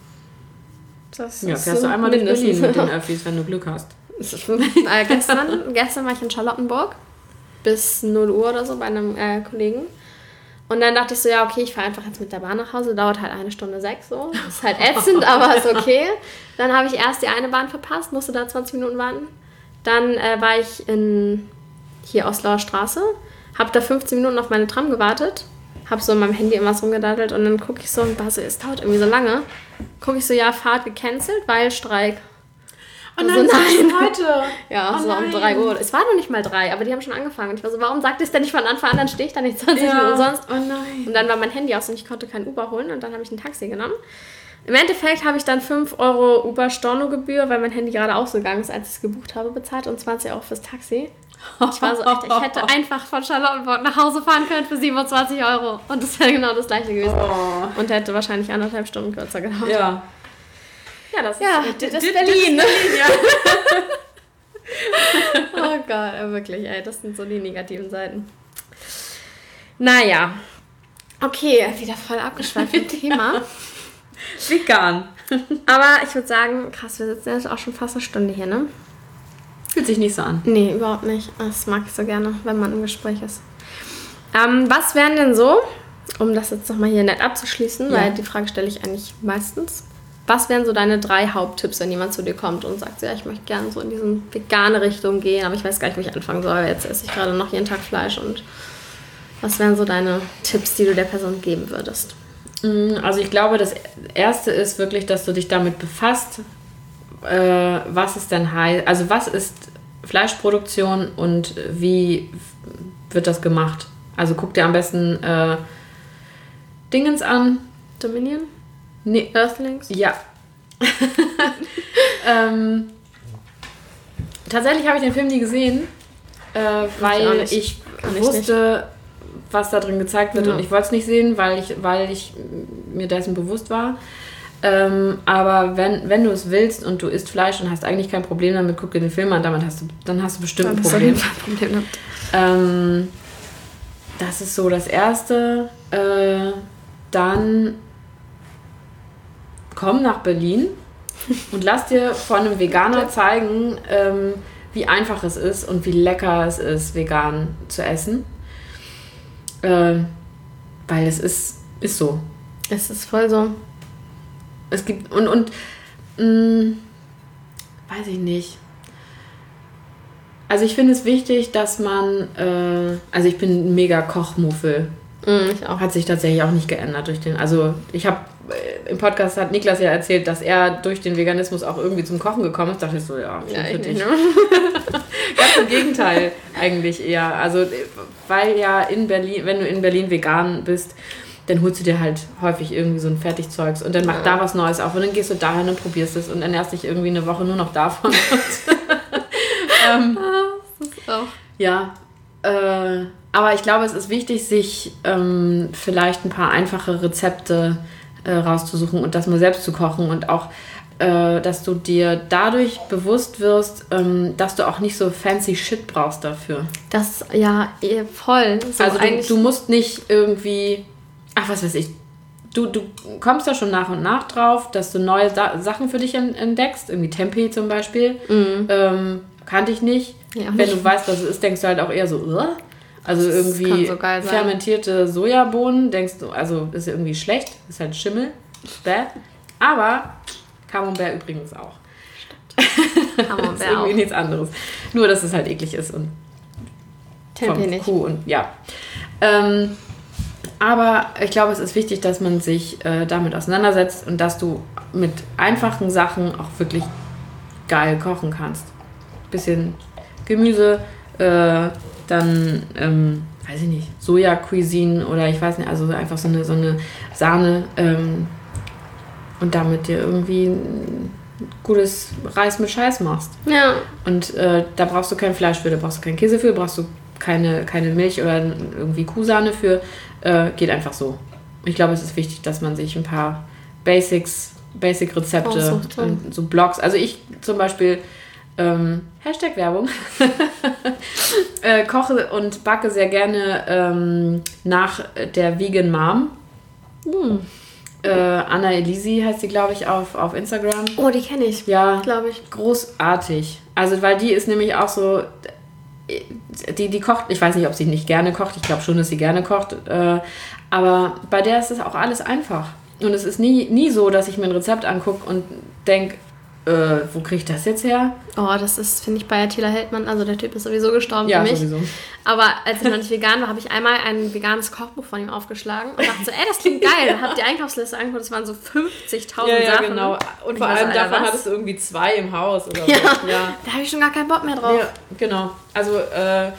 das ja ist fährst so du einmal durch mindestens. Berlin mit den Öffis, wenn du Glück hast. äh, gestern, gestern war ich in Charlottenburg bis null Uhr oder so bei einem äh, Kollegen. Und dann dachte ich so, ja, okay, ich fahre einfach jetzt mit der Bahn nach Hause. Dauert halt eine Stunde sechs so. Ist halt ätzend, aber ist okay. Dann habe ich erst die eine Bahn verpasst, musste da zwanzig Minuten warten. Dann äh, war ich in hier Oslauer Straße, habe da fünfzehn Minuten auf meine Tram gewartet, habe so in meinem Handy immer so rumgedaddelt und dann gucke ich so und war so, es dauert irgendwie so lange. Gucke ich so, ja, Fahrt gecancelt, weil Streik. Oh nein, also, nein. heute. Ja, oh so nein. um drei Uhr. Es war noch nicht mal drei, aber die haben schon angefangen. Und ich war so, warum sagt ihr es denn nicht von Anfang an? Dann stehe ich da nicht zwanzig ja. Minuten sonst. Oh nein. Und dann war mein Handy aus und ich konnte kein Uber holen und dann habe ich ein Taxi genommen. Im Endeffekt habe ich dann fünf Euro Uber-Stornogebühr, weil mein Handy gerade ausgegangen ist, als ich es gebucht habe, bezahlt und zwanzig Euro fürs Taxi. Ich war so, echt, ich hätte einfach von Charlottenburg nach Hause fahren können für siebenundzwanzig Euro. Und das wäre genau das gleiche gewesen. Oh. Und hätte wahrscheinlich anderthalb Stunden kürzer gedauert. Ja. Ja, das ist, ja, das das ist Berlin. Das ist Berlin ja. Oh Gott, wirklich, ey, das sind so die negativen Seiten. Naja. Okay, wieder voll abgeschweift vom Thema. Vegan. Aber ich würde sagen, krass, wir sitzen jetzt auch schon fast eine Stunde hier, ne? Fühlt sich nicht so an. Nee, überhaupt nicht. Das mag ich so gerne, wenn man im Gespräch ist. Ähm, was wären denn so, um das jetzt nochmal hier nett abzuschließen, ja. weil die Frage stelle ich eigentlich meistens, was wären so deine drei Haupttipps, wenn jemand zu dir kommt und sagt, ja, ich möchte gerne so in diese vegane Richtung gehen, aber ich weiß gar nicht, wo ich anfangen soll, weil jetzt esse ich gerade noch jeden Tag Fleisch und was wären so deine Tipps, die du der Person geben würdest? Also ich glaube, das Erste ist wirklich, dass du dich damit befasst, äh, was ist denn heiß, also was ist Fleischproduktion und wie wird das gemacht? Also guck dir am besten äh, Dingens an. Dominion? Nee. Earthlings? Ja. ähm, tatsächlich habe ich den Film nie gesehen, äh, weil ich, ich wusste, ich was da drin gezeigt wird ja. und ich wollte es nicht sehen, weil ich, weil ich mir dessen bewusst war. Ähm, aber wenn, wenn du es willst und du isst Fleisch und hast eigentlich kein Problem damit, guck dir den Film an, damit hast du, dann hast du bestimmt ein Problem. Problem ähm, das ist so das Erste. Äh, dann komm nach Berlin und lass dir von einem Veganer zeigen, ähm, wie einfach es ist und wie lecker es ist, vegan zu essen. Äh, weil es ist, ist so. Es ist voll so. Es gibt, und, und mh, weiß ich nicht. Also ich finde es wichtig, dass man, äh, also ich bin ein mega Kochmuffel. Mm, ich auch. Hat sich tatsächlich auch nicht geändert durch den, also ich habe, im Podcast hat Niklas ja erzählt, dass er durch den Veganismus auch irgendwie zum Kochen gekommen ist. Da dachte ich so, ja, ja für ich dich. Nicht, ne? Ganz im Gegenteil eigentlich eher. Also weil ja in Berlin, wenn du in Berlin vegan bist, dann holst du dir halt häufig irgendwie so ein Fertigzeugs und dann macht ja. da was Neues auf und dann gehst du dahin und probierst es und ernährst dich irgendwie eine Woche nur noch davon. ähm, das ist auch. Ja, äh, aber ich glaube, es ist wichtig, sich ähm, vielleicht ein paar einfache Rezepte äh, rauszusuchen und das mal selbst zu kochen und auch äh, dass du dir dadurch bewusst wirst, ähm, dass du auch nicht so fancy Shit brauchst dafür. Das, ja, voll. So also du, du musst nicht irgendwie, ach was weiß ich, du, du kommst da schon nach und nach drauf, dass du neue Sa- Sachen für dich entdeckst, irgendwie Tempeh zum Beispiel, mhm. ähm, kannte ich nicht. Ja, Wenn nicht. du weißt, was es ist, denkst du halt auch eher so, Ugh. Also das irgendwie so fermentierte Sojabohnen, denkst du, also ist ja irgendwie schlecht, ist halt Schimmel, bäh. Aber Camembert übrigens auch. Camembert ist irgendwie auch. Nichts anderes. Nur, dass es halt eklig ist und Tempeh von nicht. Kuh und ja. Ähm, aber ich glaube, es ist wichtig, dass man sich äh, damit auseinandersetzt und dass du mit einfachen Sachen auch wirklich geil kochen kannst. Bisschen Gemüse, äh, dann, ähm, weiß ich nicht, Soja-Cuisine oder ich weiß nicht, also einfach so eine, so eine Sahne ähm, und damit dir irgendwie ein gutes Reis mit Scheiß machst. Ja. Und äh, da brauchst du kein Fleisch für, da brauchst du keinen Käse für, brauchst du keine, keine Milch oder irgendwie Kuhsahne für, äh, geht einfach so. Ich glaube, es ist wichtig, dass man sich ein paar Basics, Basic-Rezepte, oh, so, und so Blogs, also ich zum Beispiel Ähm, Hashtag Werbung. äh, koche und backe sehr gerne ähm, nach der Vegan Mom. Hm. Äh, Anna Elisi heißt sie, glaube ich, auf, auf Instagram. Oh, die kenne ich. Ja, glaube ich. Großartig. Also, weil die ist nämlich auch so, die, die kocht, ich weiß nicht, ob sie nicht gerne kocht, ich glaube schon, dass sie gerne kocht, äh, aber bei der ist es auch alles einfach. Und es ist nie, nie so, dass ich mir ein Rezept angucke und denke, Äh, wo kriege ich das jetzt her? Oh, das ist, finde ich, bei Attila Heldmann, also der Typ ist sowieso gestorben ja, für mich. Sowieso. Aber als ich noch nicht vegan war, habe ich einmal ein veganes Kochbuch von ihm aufgeschlagen und dachte so, ey, das klingt geil. Hab die Einkaufsliste angeguckt, das waren so fünfzigtausend ja, ja, Sachen. genau. Und, und vor allem so, davon hattest du irgendwie zwei im Haus oder ja, so. Ja, da habe ich schon gar keinen Bock mehr drauf. Ja, genau. Also, äh,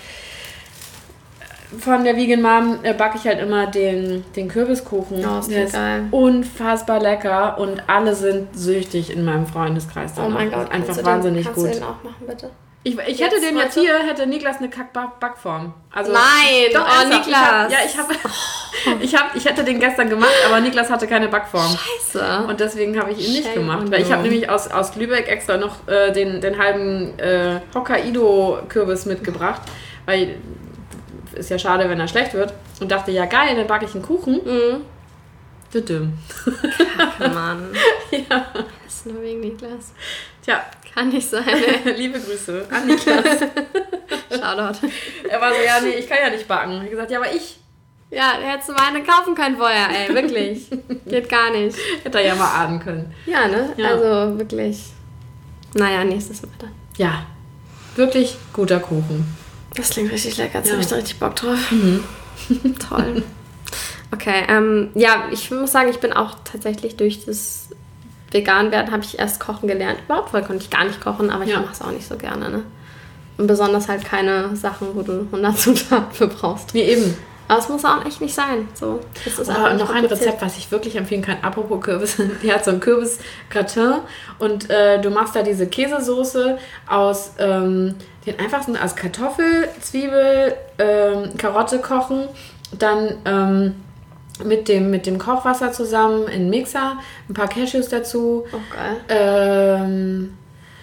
von der Vegan Mom äh, backe ich halt immer den, den Kürbiskuchen. Oh, ist der ist geil. Unfassbar lecker und alle sind süchtig in meinem Freundeskreis. Oh mein Gott, einfach kannst wahnsinnig den, gut. Kannst du den auch machen, bitte? Ich, ich hätte den jetzt hier, hätte Niklas eine Kack-Backform. Also, Nein, doch, oh Niklas. Ich hab, ja, ich, hab, oh. ich, hab, ich hätte den gestern gemacht, aber Niklas hatte keine Backform. Scheiße. Und deswegen habe ich ihn nicht Shame gemacht. Weil ich habe nämlich aus, aus Lübeck extra noch äh, den, den halben äh, Hokkaido-Kürbis mitgebracht, weil ist ja schade, wenn er schlecht wird. Und dachte, ja geil, dann backe ich einen Kuchen. Mhm. Düdüm. Kacke, Mann. Ja. Das ist nur wegen Niklas. Tja. Kann nicht sein. Liebe Grüße an Niklas. Shoutout. Er war so, ja, nee, ich kann ja nicht backen. Ich habe gesagt, ja, aber ich. Ja, hättest du mal eine kaufen können vorher, ey, wirklich. Geht gar nicht. Hätte er ja mal ahnen können. Ja, ne? Ja. Also wirklich. Naja, nächstes Mal dann. Ja, wirklich guter Kuchen. Das klingt richtig lecker, jetzt ja. habe ich da richtig Bock drauf. Mhm. Toll. Okay, ähm, ja, ich muss sagen, ich bin auch tatsächlich durch das Vegan-Werden habe ich erst kochen gelernt. Überhaupt, weil konnte ich gar nicht kochen, aber ich ja. mache es auch nicht so gerne, ne? Und besonders halt keine Sachen, wo du hundert Zutaten für brauchst. Nee, eben. Aber es muss auch echt nicht sein. So, das ist oh, noch ein Rezept, was ich wirklich empfehlen kann. Apropos Kürbis. Die hat so ein Kürbis-Gratin und äh, du machst da diese Käsesoße aus ähm, den einfachsten, aus Kartoffel, Zwiebel, ähm, Karotte kochen, dann ähm, mit dem, mit dem Kochwasser zusammen in den Mixer, ein paar Cashews dazu, oh, geil. Ähm,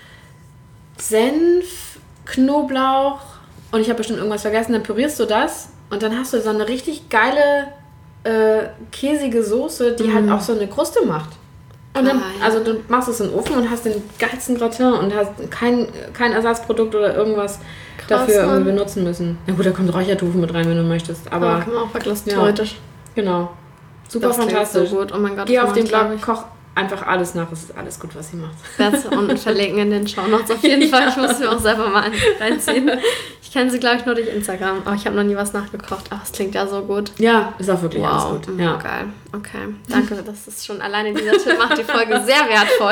Senf, Knoblauch und ich habe bestimmt irgendwas vergessen, dann pürierst du das. Und dann hast du so eine richtig geile, äh, käsige Soße, die mm. halt auch so eine Kruste macht. Und dann, ah, ja. also du machst es in den Ofen und hast den geilsten Gratin und hast kein, kein Ersatzprodukt oder irgendwas Krass, dafür irgendwie benutzen müssen. Na gut, da kommt Räuchertofu mit rein, wenn du möchtest. Aber ja, kann man auch verklassen, theoretisch. Genau. Super das fantastisch. So gut. Oh mein Gott. Geh auf den Blog, koch einfach alles nach. Es ist alles gut, was sie macht. Werde sie unten verlinken in den Shownotes auf jeden Fall. Ich muss mir auch selber mal reinziehen. Ich kenne sie, glaube ich, nur durch Instagram. Aber ich habe noch nie was nachgekocht. Ach, es klingt ja so gut. Ja, ist auch wirklich wow. alles gut. Ja. Oh, geil. Okay. Danke, das ist schon alleine dieser Tipp macht die Folge sehr wertvoll.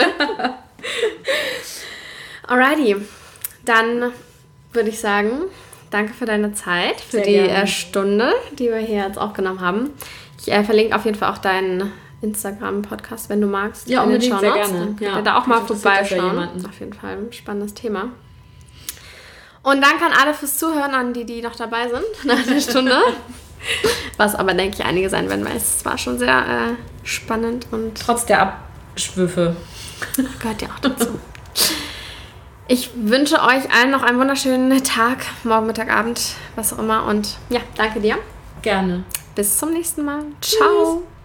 Alrighty. Dann würde ich sagen, danke für deine Zeit, für sehr die gerne. Stunde, die wir hier jetzt aufgenommen haben. Ich äh, verlinke auf jeden Fall auch deinen Instagram-Podcast, wenn du magst. Ja, unbedingt, sehr gerne. Dann könnt ihr da auch mal vorbeischauen. Auf jeden Fall ein spannendes Thema. Und danke an alle fürs Zuhören, an die, die noch dabei sind nach der Stunde. Was aber, denke ich, einige sein werden, weil es war schon sehr äh, spannend. Und trotz der Schwüffe. Gehört ja auch dazu. Ich wünsche euch allen noch einen wunderschönen Tag, morgen, Mittag, Abend, was auch immer. Und ja, danke dir. Gerne. Bis zum nächsten Mal. Ciao. Tschüss.